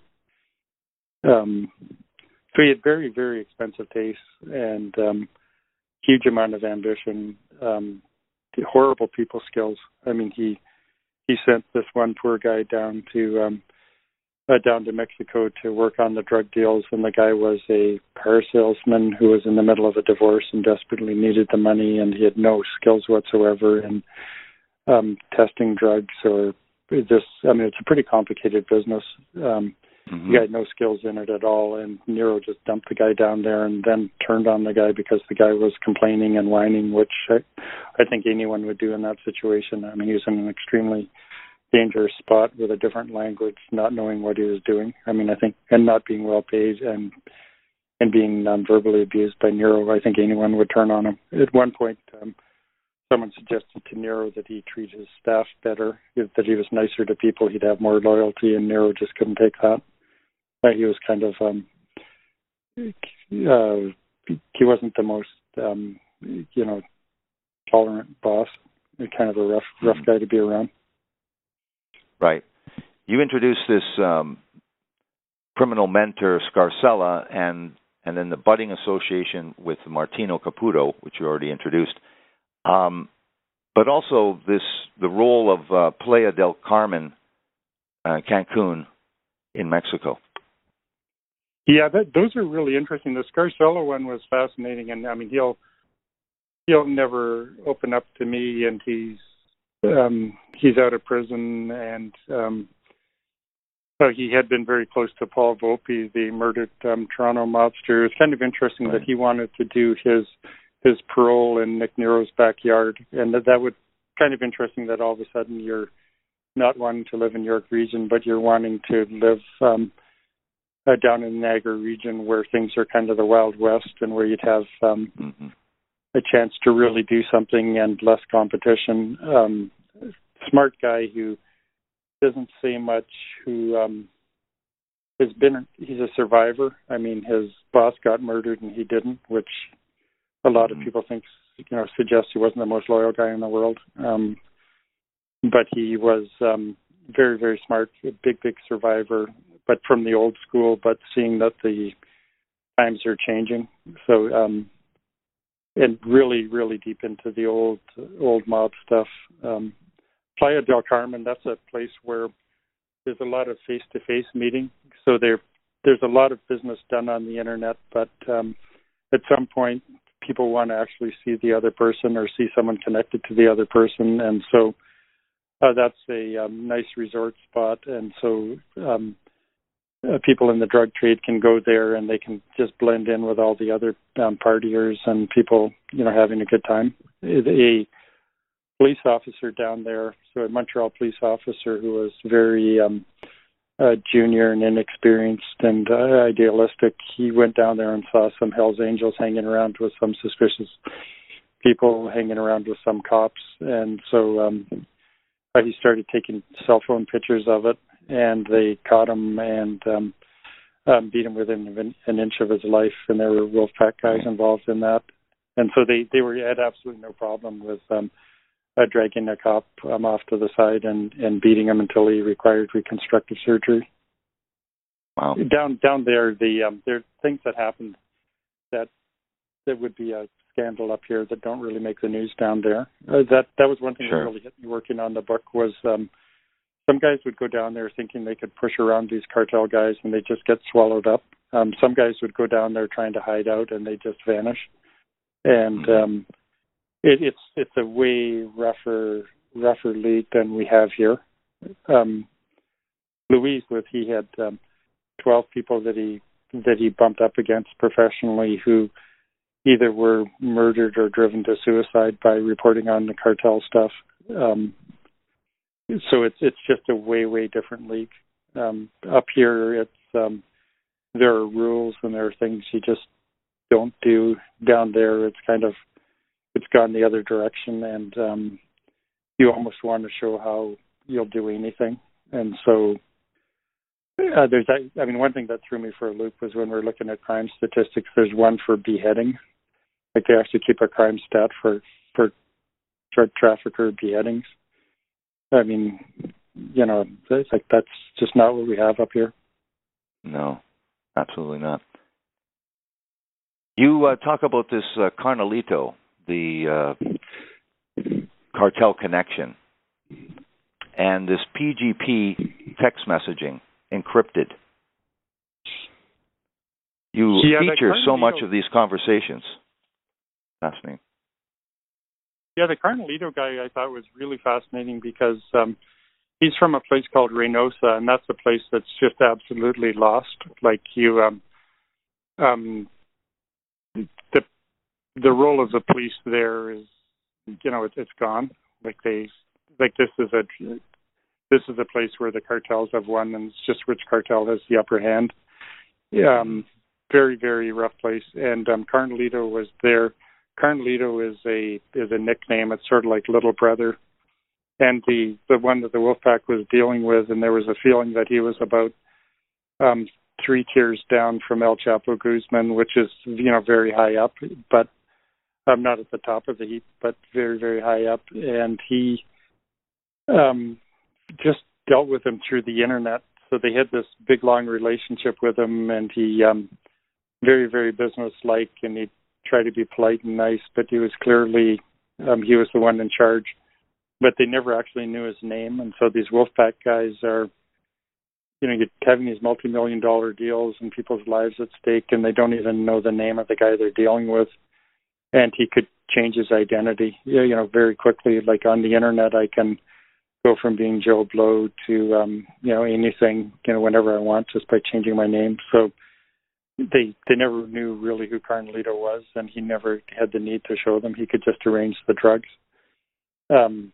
Um, so he had very, very expensive tastes and um, huge amount of ambition, um, horrible people skills. I mean, he he sent this one poor guy down to um, uh, down to Mexico to work on the drug deals, and the guy was a car salesman who was in the middle of a divorce and desperately needed the money, and he had no skills whatsoever in um, testing drugs or this. I mean, it's a pretty complicated business. Um, mm-hmm. The guy had no skills in it at all, and Nero just dumped the guy down there and then turned on the guy because the guy was complaining and whining, which I, I think anyone would do in that situation. I mean, he was in an extremely dangerous spot with a different language, not knowing what he was doing. I mean, I think, and not being well paid and and being non-verbally abused by Nero, I think anyone would turn on him. At one point, um, someone suggested to Nero that he treat his staff better, that he was nicer to people, he'd have more loyalty, and Nero just couldn't take that. But he was kind of, um, uh, he wasn't the most, um, you know, tolerant boss, kind of a rough, rough guy to be around. Right. You introduced this um, criminal mentor, Scarcella, and and then the budding association with Martino Caputo, which you already introduced, um, but also this the role of uh, Playa del Carmen, uh, Cancun, in Mexico. Yeah, that, those are really interesting. The Scarcella one was fascinating, and I mean he'll he'll never open up to me, and he's. Um, he's out of prison, and um, so he had been very close to Paul Volpe, the murdered um, Toronto mobster. It's kind of interesting right. that he wanted to do his his parole in Nick Nero's backyard, and that, that would kind of interesting that all of a sudden you're not wanting to live in York Region, but you're wanting to live um, uh, down in the Niagara region where things are kind of the Wild West and where you'd have um, mm-hmm. a chance to really do something and less competition. Um, smart guy who doesn't say much, who um, has been, he's a survivor. I mean, his boss got murdered and he didn't, which a lot mm-hmm. of people think, you know, suggests he wasn't the most loyal guy in the world. Um, but he was um, very, very smart, a big, big survivor, but from the old school, but seeing that the times are changing. So, um, and really, really deep into the old old mob stuff. Um, Playa del Carmen, that's a place where there's a lot of face-to-face meeting. So there, there's a lot of business done on the internet, but um, at some point, people want to actually see the other person or see someone connected to the other person. And so uh, that's a um, nice resort spot. And so um, Uh, people in the drug trade can go there and they can just blend in with all the other um, partiers and people, you know, having a good time. A police officer down there, so a Montreal police officer who was very um, uh, junior and inexperienced and uh, idealistic, he went down there and saw some Hells Angels hanging around with some suspicious people, hanging around with some cops. And so um, uh, he started taking cell phone pictures of it. And they caught him, and um, um, beat him within an, an inch of his life, and there were Wolfpack guys involved in that. And so they, they were had absolutely no problem with um, uh, dragging a cop um, off to the side and, and beating him until he required reconstructive surgery. Wow. Down down there, the um, there are things that happened that that would be a scandal up here that don't really make the news down there. Uh, that that was one thing Sure. that really hit me working on the book was um, some guys would go down there thinking they could push around these cartel guys and they just get swallowed up. Um, some guys would go down there trying to hide out and they just vanish. And um, it, it's it's a way rougher rougher league than we have here. Um, Louise, with he had um, twelve people that he that he bumped up against professionally who either were murdered or driven to suicide by reporting on the cartel stuff. Um, so it's it's just a way way different league. Um, up here, it's um, there are rules and there are things you just don't do. Down there, it's kind of it's gone the other direction, and um, you almost want to show how you'll do anything. And so uh, there's, I mean, one thing that threw me for a loop was when we were looking at crime statistics. There's one for beheading. Like they actually keep a crime stat for for drug trafficker beheadings. I mean, you know, it's like that's just not what we have up here. No, absolutely not. You uh, talk about this uh, Carnalito, the uh, cartel connection, and this P G P text messaging encrypted. You yeah, feature so Carnalito, much of these conversations. Fascinating. Yeah, the Carnalito guy I thought was really fascinating because um, he's from a place called Reynosa, and that's a place that's just absolutely lost. Like you, um, um, the the role of the police there is, you know, it, it's gone. Like they, like this is a this is a place where the cartels have won, and it's just which cartel has the upper hand. Um, very very rough place, and um, Carnalito was there. Carnalito is a is a nickname. It's sort of like Little Brother, and the the one that the Wolfpack was dealing with, and there was a feeling that he was about um, three tiers down from El Chapo Guzman, which is, you know, very high up, but um, not at the top of the heap, but very very high up. And he um, just dealt with him through the internet. So they had this big long relationship with him, and he um, very very businesslike, and he try to be polite and nice, but he was clearly, um, he was the one in charge, but they never actually knew his name. And so these Wolfpack guys are, you know, you're having these multi-million dollar deals and people's lives at stake, and they don't even know the name of the guy they're dealing with. And he could change his identity, you know, very quickly. Like on the internet, I can go from being Joe Blow to, um, you know, anything, you know, whenever I want, just by changing my name. So They they never knew really who Carnalito was, and he never had the need to show them. He could just arrange the drugs, um,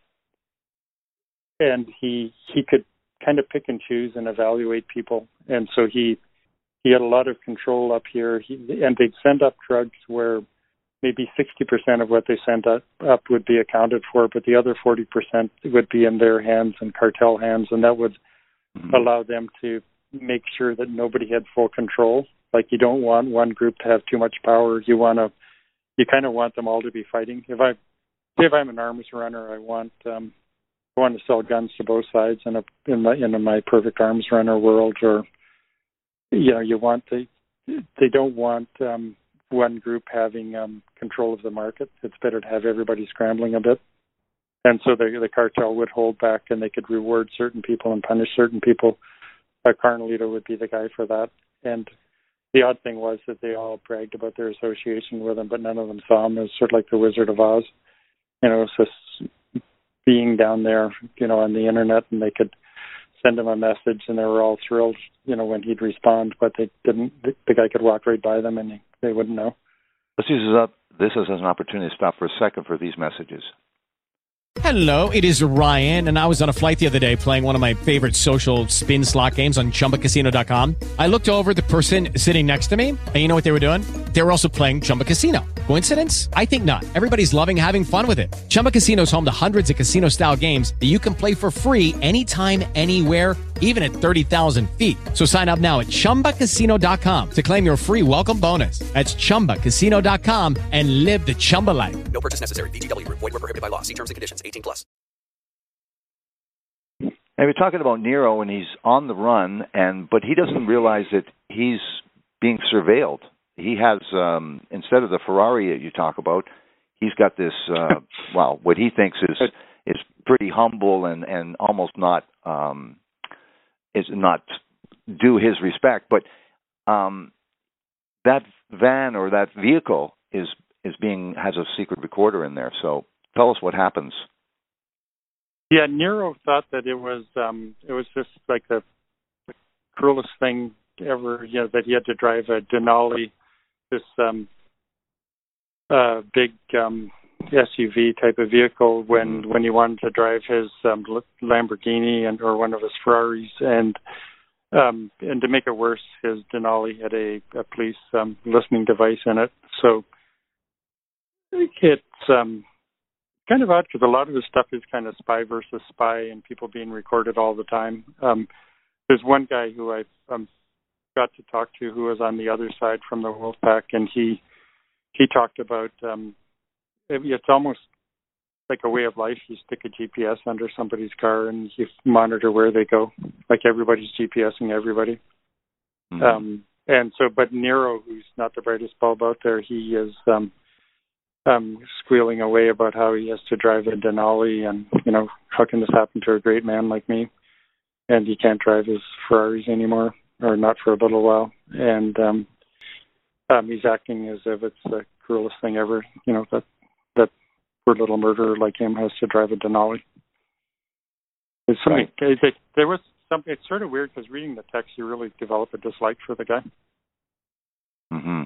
and he he could kind of pick and choose and evaluate people. And so he he had a lot of control up here. He, and they'd send up drugs where maybe sixty percent of what they sent up, up would be accounted for, but the other forty percent would be in their hands and cartel hands, and that would mm-hmm. allow them to make sure that nobody had full control. Like you don't want one group to have too much power. You want to, you kind of want them all to be fighting. If I, if I'm an arms runner, I want, um, I want to sell guns to both sides in a in my in my perfect arms runner world. Or, you know, you want they they don't want um, one group having um, control of the market. It's better to have everybody scrambling a bit. And so the the cartel would hold back, and they could reward certain people and punish certain people. Uh, Carnalito would be the guy for that. And the odd thing was that they all bragged about their association with him, but none of them saw him. It was sort of like the Wizard of Oz. You know, it was just being down there, you know, on the internet, and they could send him a message, and they were all thrilled, you know, when he'd respond, but they didn't. The guy could walk right by them, and they wouldn't know. Let's use this up. This is an opportunity to stop for a second for these messages. Hello, it is Ryan, and I was on a flight the other day playing one of my favorite social spin slot games on Chumba Casino dot com. I looked over at the person sitting next to me, and you know what they were doing? They were also playing Chumba Casino. Coincidence? I think not. Everybody's loving having fun with it. Chumba Casino is home to hundreds of casino-style games that you can play for free anytime, anywhere, even at thirty thousand feet. So sign up now at chumba casino dot com to claim your free welcome bonus. That's chumba casino dot com and live the Chumba life. No purchase necessary. V G W. Void where prohibited by law. See terms and conditions. eighteen plus. And we're talking about Nero, and he's on the run, and but he doesn't realize that he's being surveilled. He has, um, instead of the Ferrari that you talk about, he's got this, uh, well, what he thinks is is pretty humble and, and almost not um, is not due his respect. But um, that van or that vehicle is is being has a secret recorder in there. So tell us what happens. Yeah, Nero thought that it was um, it was just like the, the cruelest thing ever. You know, that he had to drive a Denali, this um, uh, big um, S U V type of vehicle when, mm-hmm. when he wanted to drive his um, Lamborghini and or one of his Ferraris, and um, and to make it worse, his Denali had a, a police um, listening device in it. So it's um, kind of odd because a lot of the stuff is kind of spy versus spy and people being recorded all the time. Um, there's one guy who I um, got to talk to who was on the other side from the Wolfpack, and he he talked about um, it, it's almost like a way of life. You stick a G P S under somebody's car and you monitor where they go, like everybody's GPSing everybody. Mm-hmm. Um, and so, but Nero, who's not the brightest bulb out there, he is um, um, squealing away about how he has to drive a Denali, and you know, how can this happen to a great man like me? And he can't drive his Ferraris anymore, or not for a little while. And um, um, he's acting as if it's the cruelest thing ever. You know, that that poor little murderer like him has to drive a Denali. It's something. Right. It, there was something. It's sort of weird because reading the text, you really develop a dislike for the guy. Mm-hmm.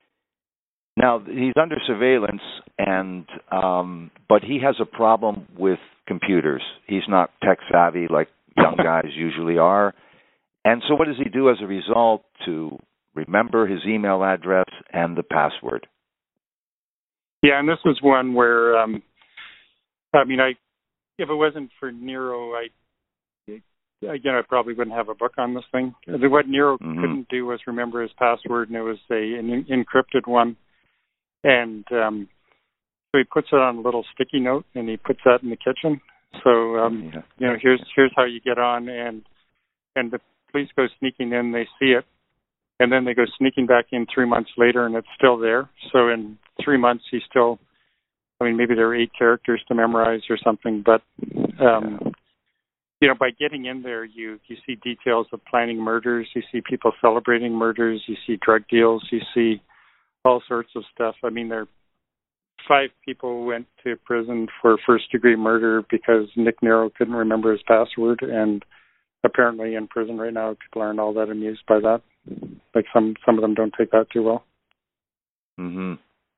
Now he's under surveillance, and um, but he has a problem with computers. He's not tech savvy like young guys usually are. And so what does he do as a result to remember his email address and the password? Yeah, and this was one where, um, I mean, I if it wasn't for Nero, I, again, I probably wouldn't have a book on this thing. What Nero mm-hmm. couldn't do was remember his password, and it was a, an encrypted one. And um, so he puts it on a little sticky note, and he puts that in the kitchen. So, um, yeah. you know, here's here's how you get on, and and the police go sneaking in, they see it, and then they go sneaking back in three months later, and it's still there. So in three months, he's still, I mean, maybe there are eight characters to memorize or something, but, um, yeah. you know, by getting in there, you, you see details of planning murders, you see people celebrating murders, you see drug deals, you see all sorts of stuff. I mean, there five people went to prison for first-degree murder because Nick Nero couldn't remember his password, and apparently in prison right now, people aren't all that amused by that. Like some, some of them don't take that too well. Mm-hmm.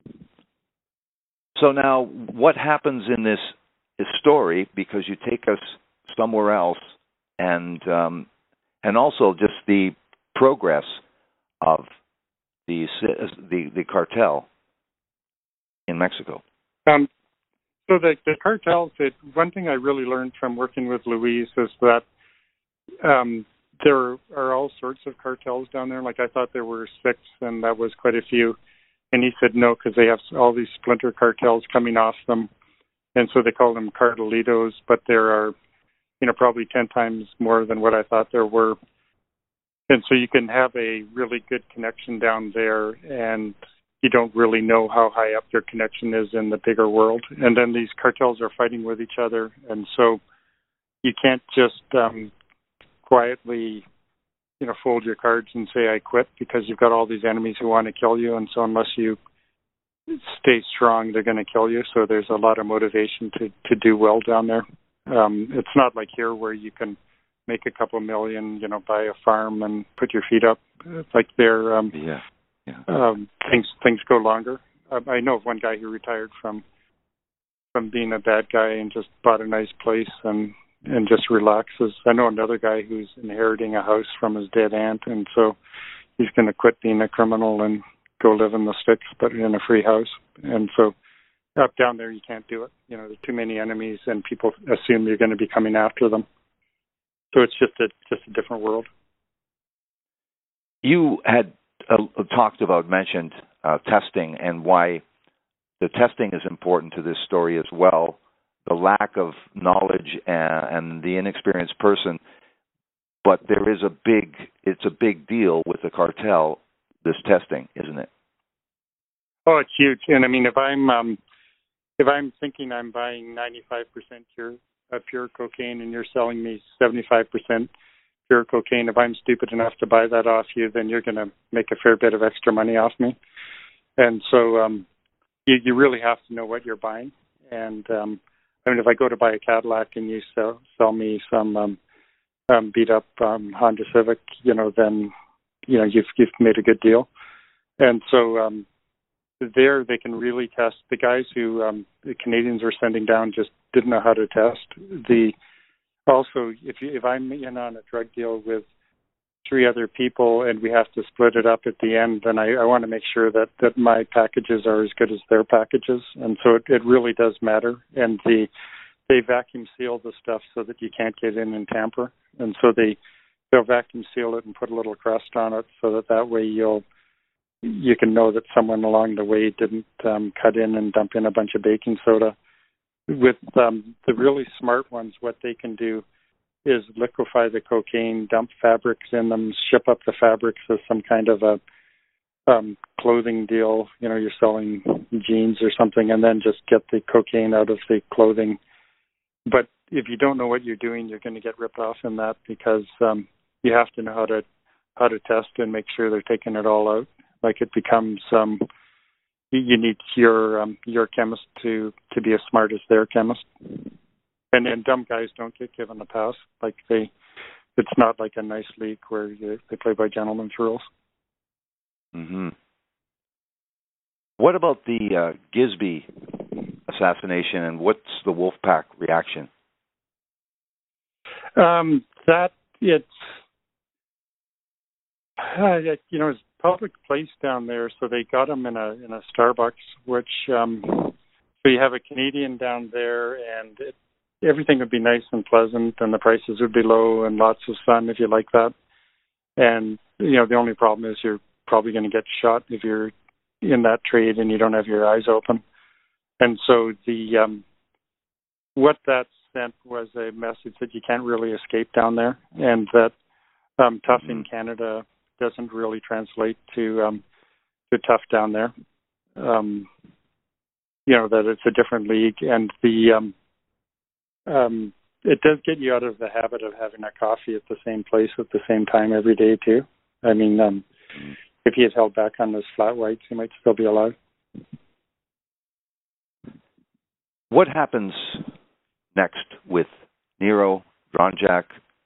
So now, what happens in this, this story? Because you take us somewhere else, and um, and also just the progress of the the, the cartel in Mexico. Um, so the, the cartels, it, one thing I really learned from working with Luis is that um, there are all sorts of cartels down there. Like I thought there were six, and that was quite a few. And he said no, because they have all these splinter cartels coming off them. And so they call them cartelitos, but there are, you know, probably ten times more than what I thought there were. And so you can have a really good connection down there, and you don't really know how high up your connection is in the bigger world. And then these cartels are fighting with each other, and so you can't just um, quietly, you know, fold your cards and say, I quit, because you've got all these enemies who want to kill you, and so unless you stay strong, they're going to kill you. So there's a lot of motivation to, to do well down there. Um, it's not like here where you can make a couple million, you know, buy a farm and put your feet up. It's like there, um, yeah. yeah. Um, things things go longer. Uh, I know of one guy who retired from from being a bad guy and just bought a nice place and and just relaxes. I know another guy who's inheriting a house from his dead aunt, and so he's going to quit being a criminal and go live in the sticks, but in a free house. And so up down there, you can't do it. You know, there's too many enemies, and people assume you're going to be coming after them. So it's just a just a different world. You had uh, talked about, mentioned uh, testing and why the testing is important to this story as well. The lack of knowledge and, and the inexperienced person, but there is a big, it's a big deal with the cartel, this testing, isn't it? Oh, it's huge. And I mean, if I'm um, if I'm thinking I'm buying ninety-five percent pure uh, pure cocaine and you're selling me seventy-five percent pure cocaine, if I'm stupid enough to buy that off you, then you're going to make a fair bit of extra money off me. And so um, you, you really have to know what you're buying. And um, I mean, if I go to buy a Cadillac and you sell sell me some um, um, beat up um, Honda Civic, you know, then you know you've you've made a good deal. And so um, there they can really test. The guys who um, the Canadians were sending down just didn't know how to test. The also, if you, if I'm in on a drug deal with three other people and we have to split it up at the end, then I, I want to make sure that, that my packages are as good as their packages. And so it, it really does matter. And the they vacuum seal the stuff so that you can't get in and tamper. And so they, they'll vacuum seal it and put a little crust on it so that that way you'll you can know that someone along the way didn't um, cut in and dump in a bunch of baking soda. With um, the really smart ones, what they can do is liquefy the cocaine, dump fabrics in them, ship up the fabrics as some kind of a um, clothing deal. You know, you're selling jeans or something, and then just get the cocaine out of the clothing. But if you don't know what you're doing, you're going to get ripped off in that because um, you have to know how to how to test and make sure they're taking it all out. Like it becomes, um, you need your um, your chemist to, to be as smart as their chemist. And then dumb guys don't get given a pass. Like they, it's not like a nice league where you, they play by gentlemen's rules. Mm-hmm. What about the uh, Gisby assassination, and what's the Wolfpack reaction? Um, that it's, uh, you know, it's a public place down there, so they got him in a in a Starbucks, which um, so you have a Canadian down there, and it, everything would be nice and pleasant, and the prices would be low, and lots of sun if you like that. And you know, the only problem is you're probably going to get shot if you're in that trade and you don't have your eyes open. And so the um, what that sent was a message that you can't really escape down there, and that um, tough in Canada doesn't really translate to um, to tough down there. Um, you know, that it's a different league, and the um, um, it does get you out of the habit of having a coffee at the same place at the same time every day too. I mean, um, if he had held back on those flat whites, he might still be alive. What happens next with Nero, Dronjak?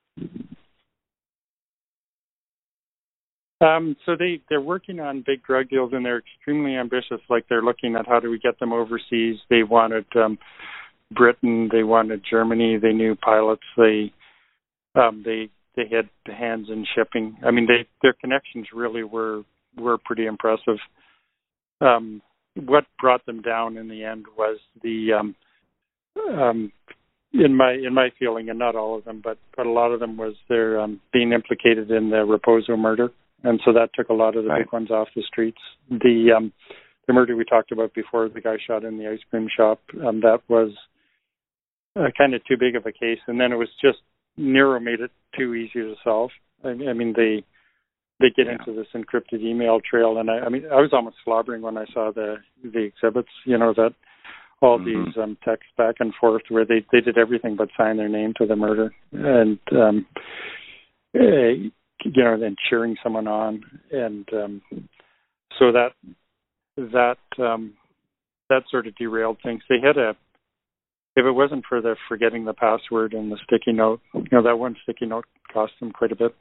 Um, so they, they're working on big drug deals, and they're extremely ambitious. Like they're looking at how do we get them overseas. They wanted um, Britain, they wanted Germany. They knew pilots. They um, they they had hands in shipping. I mean, they their connections really were were pretty impressive. Um, what brought them down in the end was the um, um, in my in my feeling, and not all of them, but but a lot of them was their um, being implicated in the Raposo murder. And so that took a lot of the right. big ones off the streets. The um, the murder we talked about before, the guy shot in the ice cream shop, um, that was uh, kind of too big of a case. And then it was just, Nero made it too easy to solve. I, I mean, they they get yeah. into this encrypted email trail, and I, I mean, I was almost slobbering when I saw the the exhibits. You know, that all mm-hmm. these um, texts back and forth where they they did everything but sign their name to the murder, and um, uh, you know, then cheering someone on, and um, so that that um, that sort of derailed things. They had a, if it wasn't for the forgetting the password and the sticky note, you know, that one sticky note cost them quite a bit.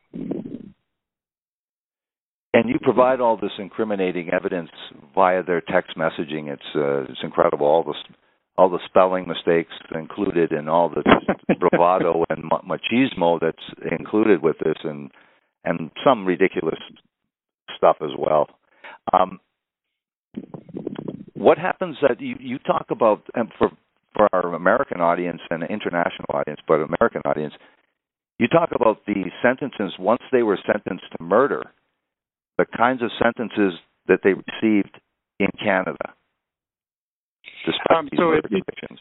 And you provide all this incriminating evidence via their text messaging. It's uh, it's incredible. All the all the spelling mistakes included, and all the bravado and machismo that's included with this, and and some ridiculous stuff as well. Um, what happens that you, you talk about, and for, for our American audience and international audience, but American audience, you talk about the sentences once they were sentenced to murder, the kinds of sentences that they received in Canada, despite um, these so murder it, convictions.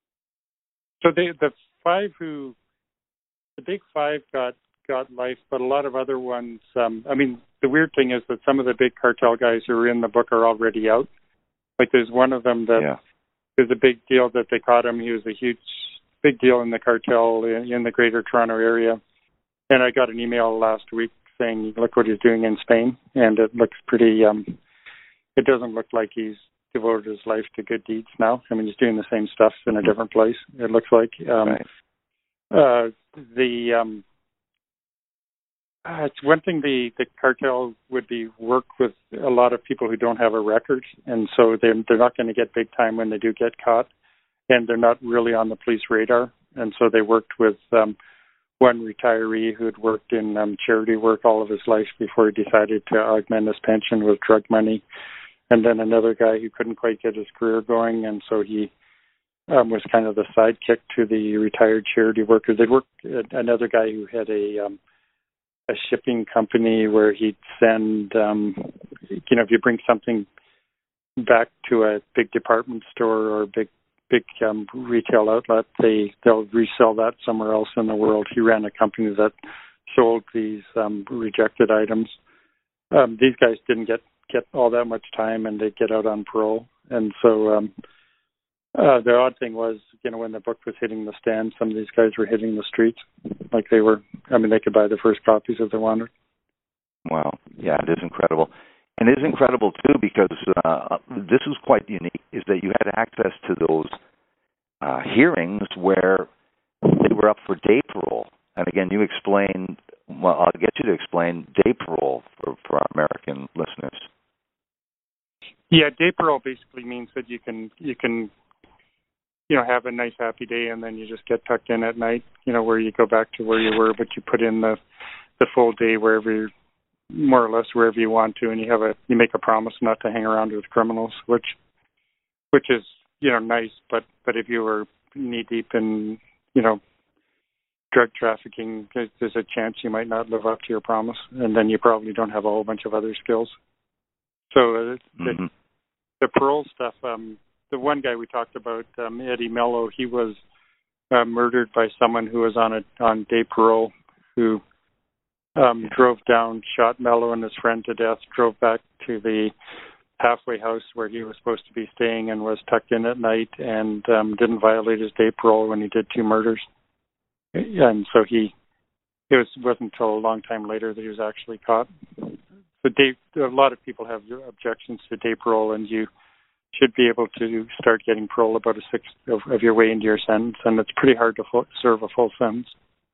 So they, the five who, the big five got got life, but a lot of other ones. Um, I mean, the weird thing is that some of the big cartel guys who are in the book are already out. Like there's one of them that yeah. there's a big deal that they caught him. He was a huge, big deal in the cartel in, in the Greater Toronto area. And I got an email last week saying, "Look what he's doing in Spain," and it looks pretty. Um, it doesn't look like he's devoted his life to good deeds now. I mean, he's doing the same stuff in a different place. It looks like. Um, right. uh, the um, uh, it's one thing the the cartel would be work with a lot of people who don't have a record, and so they're they're not going to get big time when they do get caught, and they're not really on the police radar, and so they worked with um, one retiree who had worked in um, charity work all of his life before he decided to augment his pension with drug money. And then another guy who couldn't quite get his career going, and so he um, was kind of the sidekick to the retired charity worker. They worked another guy who had a um, a shipping company where he'd send, um, you know, if you bring something back to a big department store or a big big um, retail outlet, they they'll resell that somewhere else in the world. He ran a company that sold these um, rejected items. Um, these guys didn't get. get all that much time, and they'd get out on parole. And so um, uh, the odd thing was, you know, when the book was hitting the stand, some of these guys were hitting the streets like they were, I mean, they could buy the first copies if they wanted. Wow. Yeah, it is incredible. And it is incredible, too, because uh, this is quite unique, is that you had access to those uh, hearings where they were up for day parole. And again, you explained, well, I'll get you to explain day parole for, for our American listeners. Yeah, day parole basically means that you can you can you know have a nice happy day, and then you just get tucked in at night. You know, where you go back to where you were, but you put in the the full day wherever you, more or less wherever you want to, and you have a you make a promise not to hang around with criminals, which which is you know nice. But but if you were knee deep in you know drug trafficking, there's, there's a chance you might not live up to your promise, and then you probably don't have a whole bunch of other skills. So uh, the, mm-hmm. the parole stuff, um, the one guy we talked about, um, Eddie Mello, he was uh, murdered by someone who was on a on day parole, who um, drove down, shot Mello and his friend to death, drove back to the halfway house where he was supposed to be staying, and was tucked in at night, and um, didn't violate his day parole when he did two murders. And so he, it was, wasn't until a long time later that he was actually caught. But day, a lot of people have objections to day parole, and you should be able to start getting parole about a sixth of, of your way into your sentence, and it's pretty hard to full, serve a full sentence.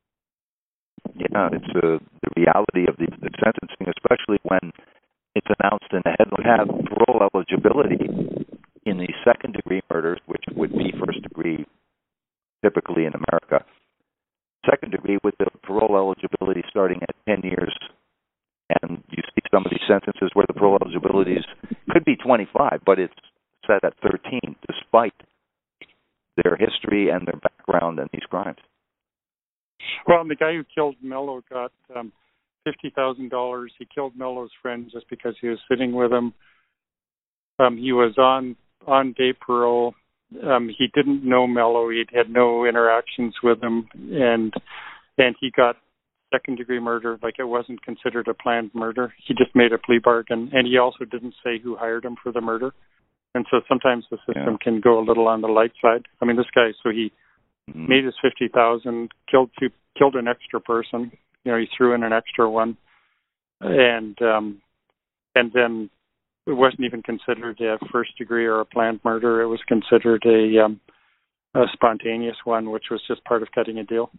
Yeah, it's uh, the reality of the, the sentencing, especially when it's announced in the headline. We have parole eligibility in the second-degree murders, which would be first-degree typically in America. Second degree with the parole eligibility starting at ten years. And you see some of these sentences where the parole eligibilities could be twenty-five, but it's set at thirteen, despite their history and their background in these crimes. Well, and the guy who killed Mello got um, fifty thousand dollars. He killed Mello's friend just because he was sitting with him. Um, he was on, on day parole. Um, he didn't know Mello. He had no interactions with him, and and he got second degree murder. Like, it wasn't considered a planned murder. He just made a plea bargain, and he also didn't say who hired him for the murder. And so sometimes the system yeah. can go a little on the light side. I mean, this guy, so he mm-hmm. made his fifty thousand, killed two, killed an extra person. You know, he threw in an extra one, and um, and then. It wasn't even considered a first degree or a planned murder. It was considered a, um, a spontaneous one, which was just part of cutting a deal.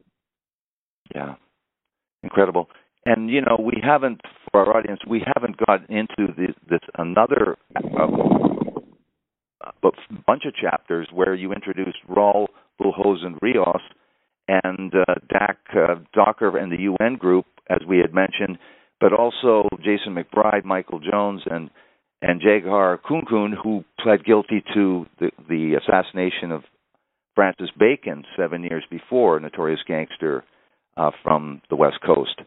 Yeah, incredible. And, you know, we haven't, for our audience, we haven't got into this, this another uh, but bunch of chapters where you introduced Raul Bullhosen Rios and uh, Dak uh, Docker and the U N group, as we had mentioned, but also Jason McBride, Michael Jones, and and Jagar Kunkun, who pled guilty to the, the assassination of Francis Bacon seven years before, a notorious gangster uh, from the West Coast.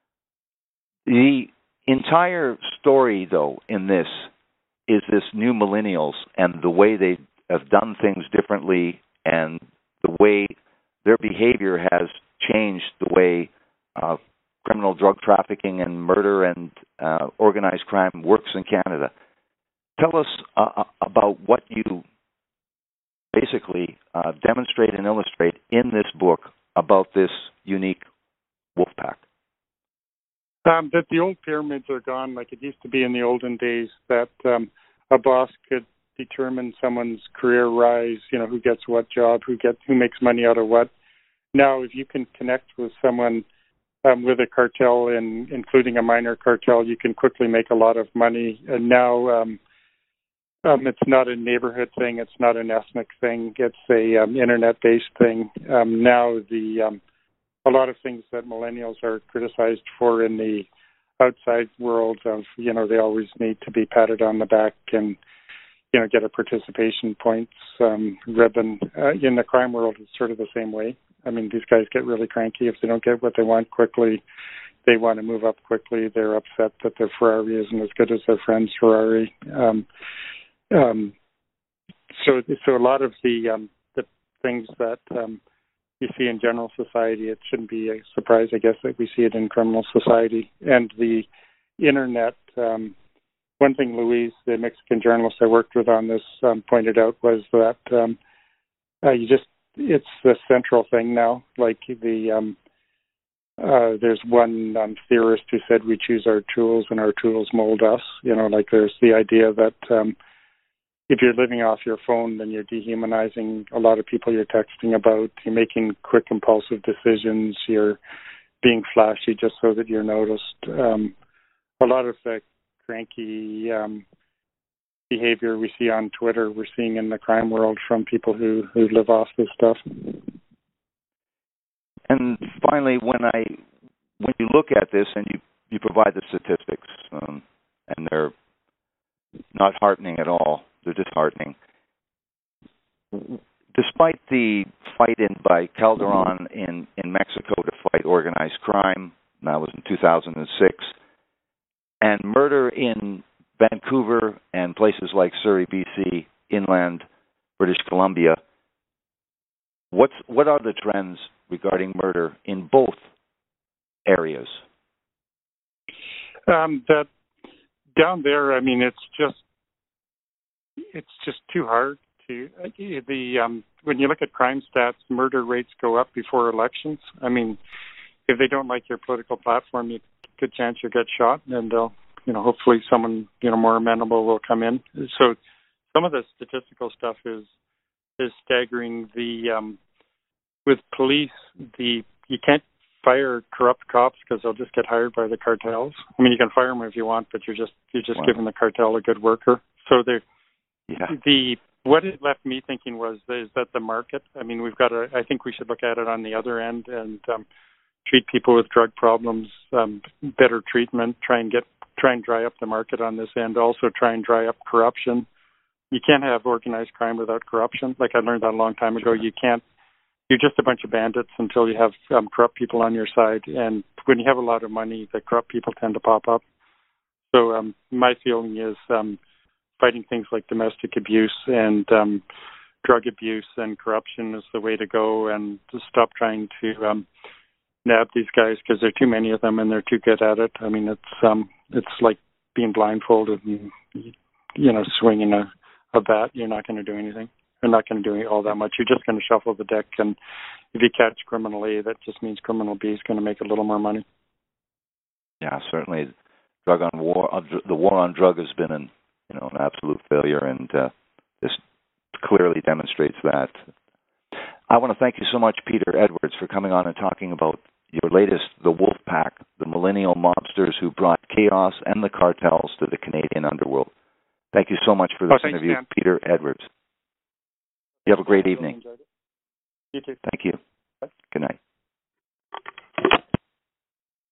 The entire story, though, in this is this new millennials and the way they have done things differently and the way their behavior has changed the way uh, criminal drug trafficking and murder and uh, organized crime works in Canada. Tell us uh, about what you basically uh, demonstrate and illustrate in this book about this unique wolf pack. Um, that the old pyramids are gone, like it used to be in the olden days, that um, a boss could determine someone's career rise, you know, who gets what job, who gets who makes money out of what. Now, if you can connect with someone um, with a cartel, and including a minor cartel, you can quickly make a lot of money. And now um, um, it's not a neighborhood thing, it's not an ethnic thing, it's a um, internet-based thing. Um, now the um, a lot of things that millennials are criticized for in the outside world of, you know, they always need to be patted on the back and, you know, get a participation points um, ribbon. Uh, in the crime world, it's sort of the same way. I mean, these guys get really cranky if they don't get what they want quickly. They want to move up quickly. They're upset that their Ferrari isn't as good as their friend's Ferrari. Um, um, so, so a lot of the um, the things that um, you see in general society, it shouldn't be a surprise, I guess, that we see it in criminal society. And the internet, um, one thing Louise, the Mexican journalist I worked with on this, um, pointed out was that um, uh, you just, it's the central thing now. Like the, um, uh, there's one um, theorist who said we choose our tools and our tools mold us. You know, like there's the idea that um, if you're living off your phone, then you're dehumanizing a lot of people you're texting about. You're making quick, impulsive decisions. You're being flashy just so that you're noticed. Um, a lot of the cranky um, behavior we see on Twitter, we're seeing in the crime world from people who, who live off this stuff. And finally, when I when you look at this and you, you provide the statistics, um, and they're not heartening at all, they're disheartening. Despite the fight in by Calderon in, in Mexico to fight organized crime, that was in two thousand six, and murder in Vancouver and places like Surrey, B C, inland British Columbia, what's what are the trends regarding murder in both areas? Um, that down there, I mean, it's just it's just too hard to the um, when you look at crime stats, murder rates go up before elections. I mean, if they don't like your political platform, you good chance you'll get shot, and they'll, you know, hopefully someone, you know, more amenable will come in. So some of the statistical stuff is is staggering. The um, with police, the you can't fire corrupt cops because they'll just get hired by the cartels. I mean, you can fire them if you want, but you're just you're just wow. giving the cartel a good worker. So they're yeah. the what it left me thinking was is that the market. I mean, we've got to. I think we should look at it on the other end and um, treat people with drug problems um, better treatment. Try and get try and dry up the market on this end. Also, try and dry up corruption. You can't have organized crime without corruption. Like I learned that a long time ago. You can't. You're just a bunch of bandits until you have um, corrupt people on your side. And when you have a lot of money, the corrupt people tend to pop up. So um, my feeling is um, fighting things like domestic abuse and um, drug abuse and corruption is the way to go, and to stop trying to um, nab these guys because there are too many of them and they're too good at it. I mean, it's um, it's like being blindfolded and, you know, swinging a, a bat. You're not going to do anything. You're not going to do all that much. You're just going to shuffle the deck, and if you catch criminal A, that just means criminal B is going to make a little more money. Yeah, certainly, drug on war, the war on drug has been an you know an absolute failure, and uh, this clearly demonstrates that. I want to thank you so much, Peter Edwards, for coming on and talking about your latest, The Wolf Pack, the millennial mobsters who brought chaos and the cartels to the Canadian underworld. Thank you so much for this oh, thanks, interview, Dan. Peter Edwards. You have a great evening. You too. Thank you. Good night.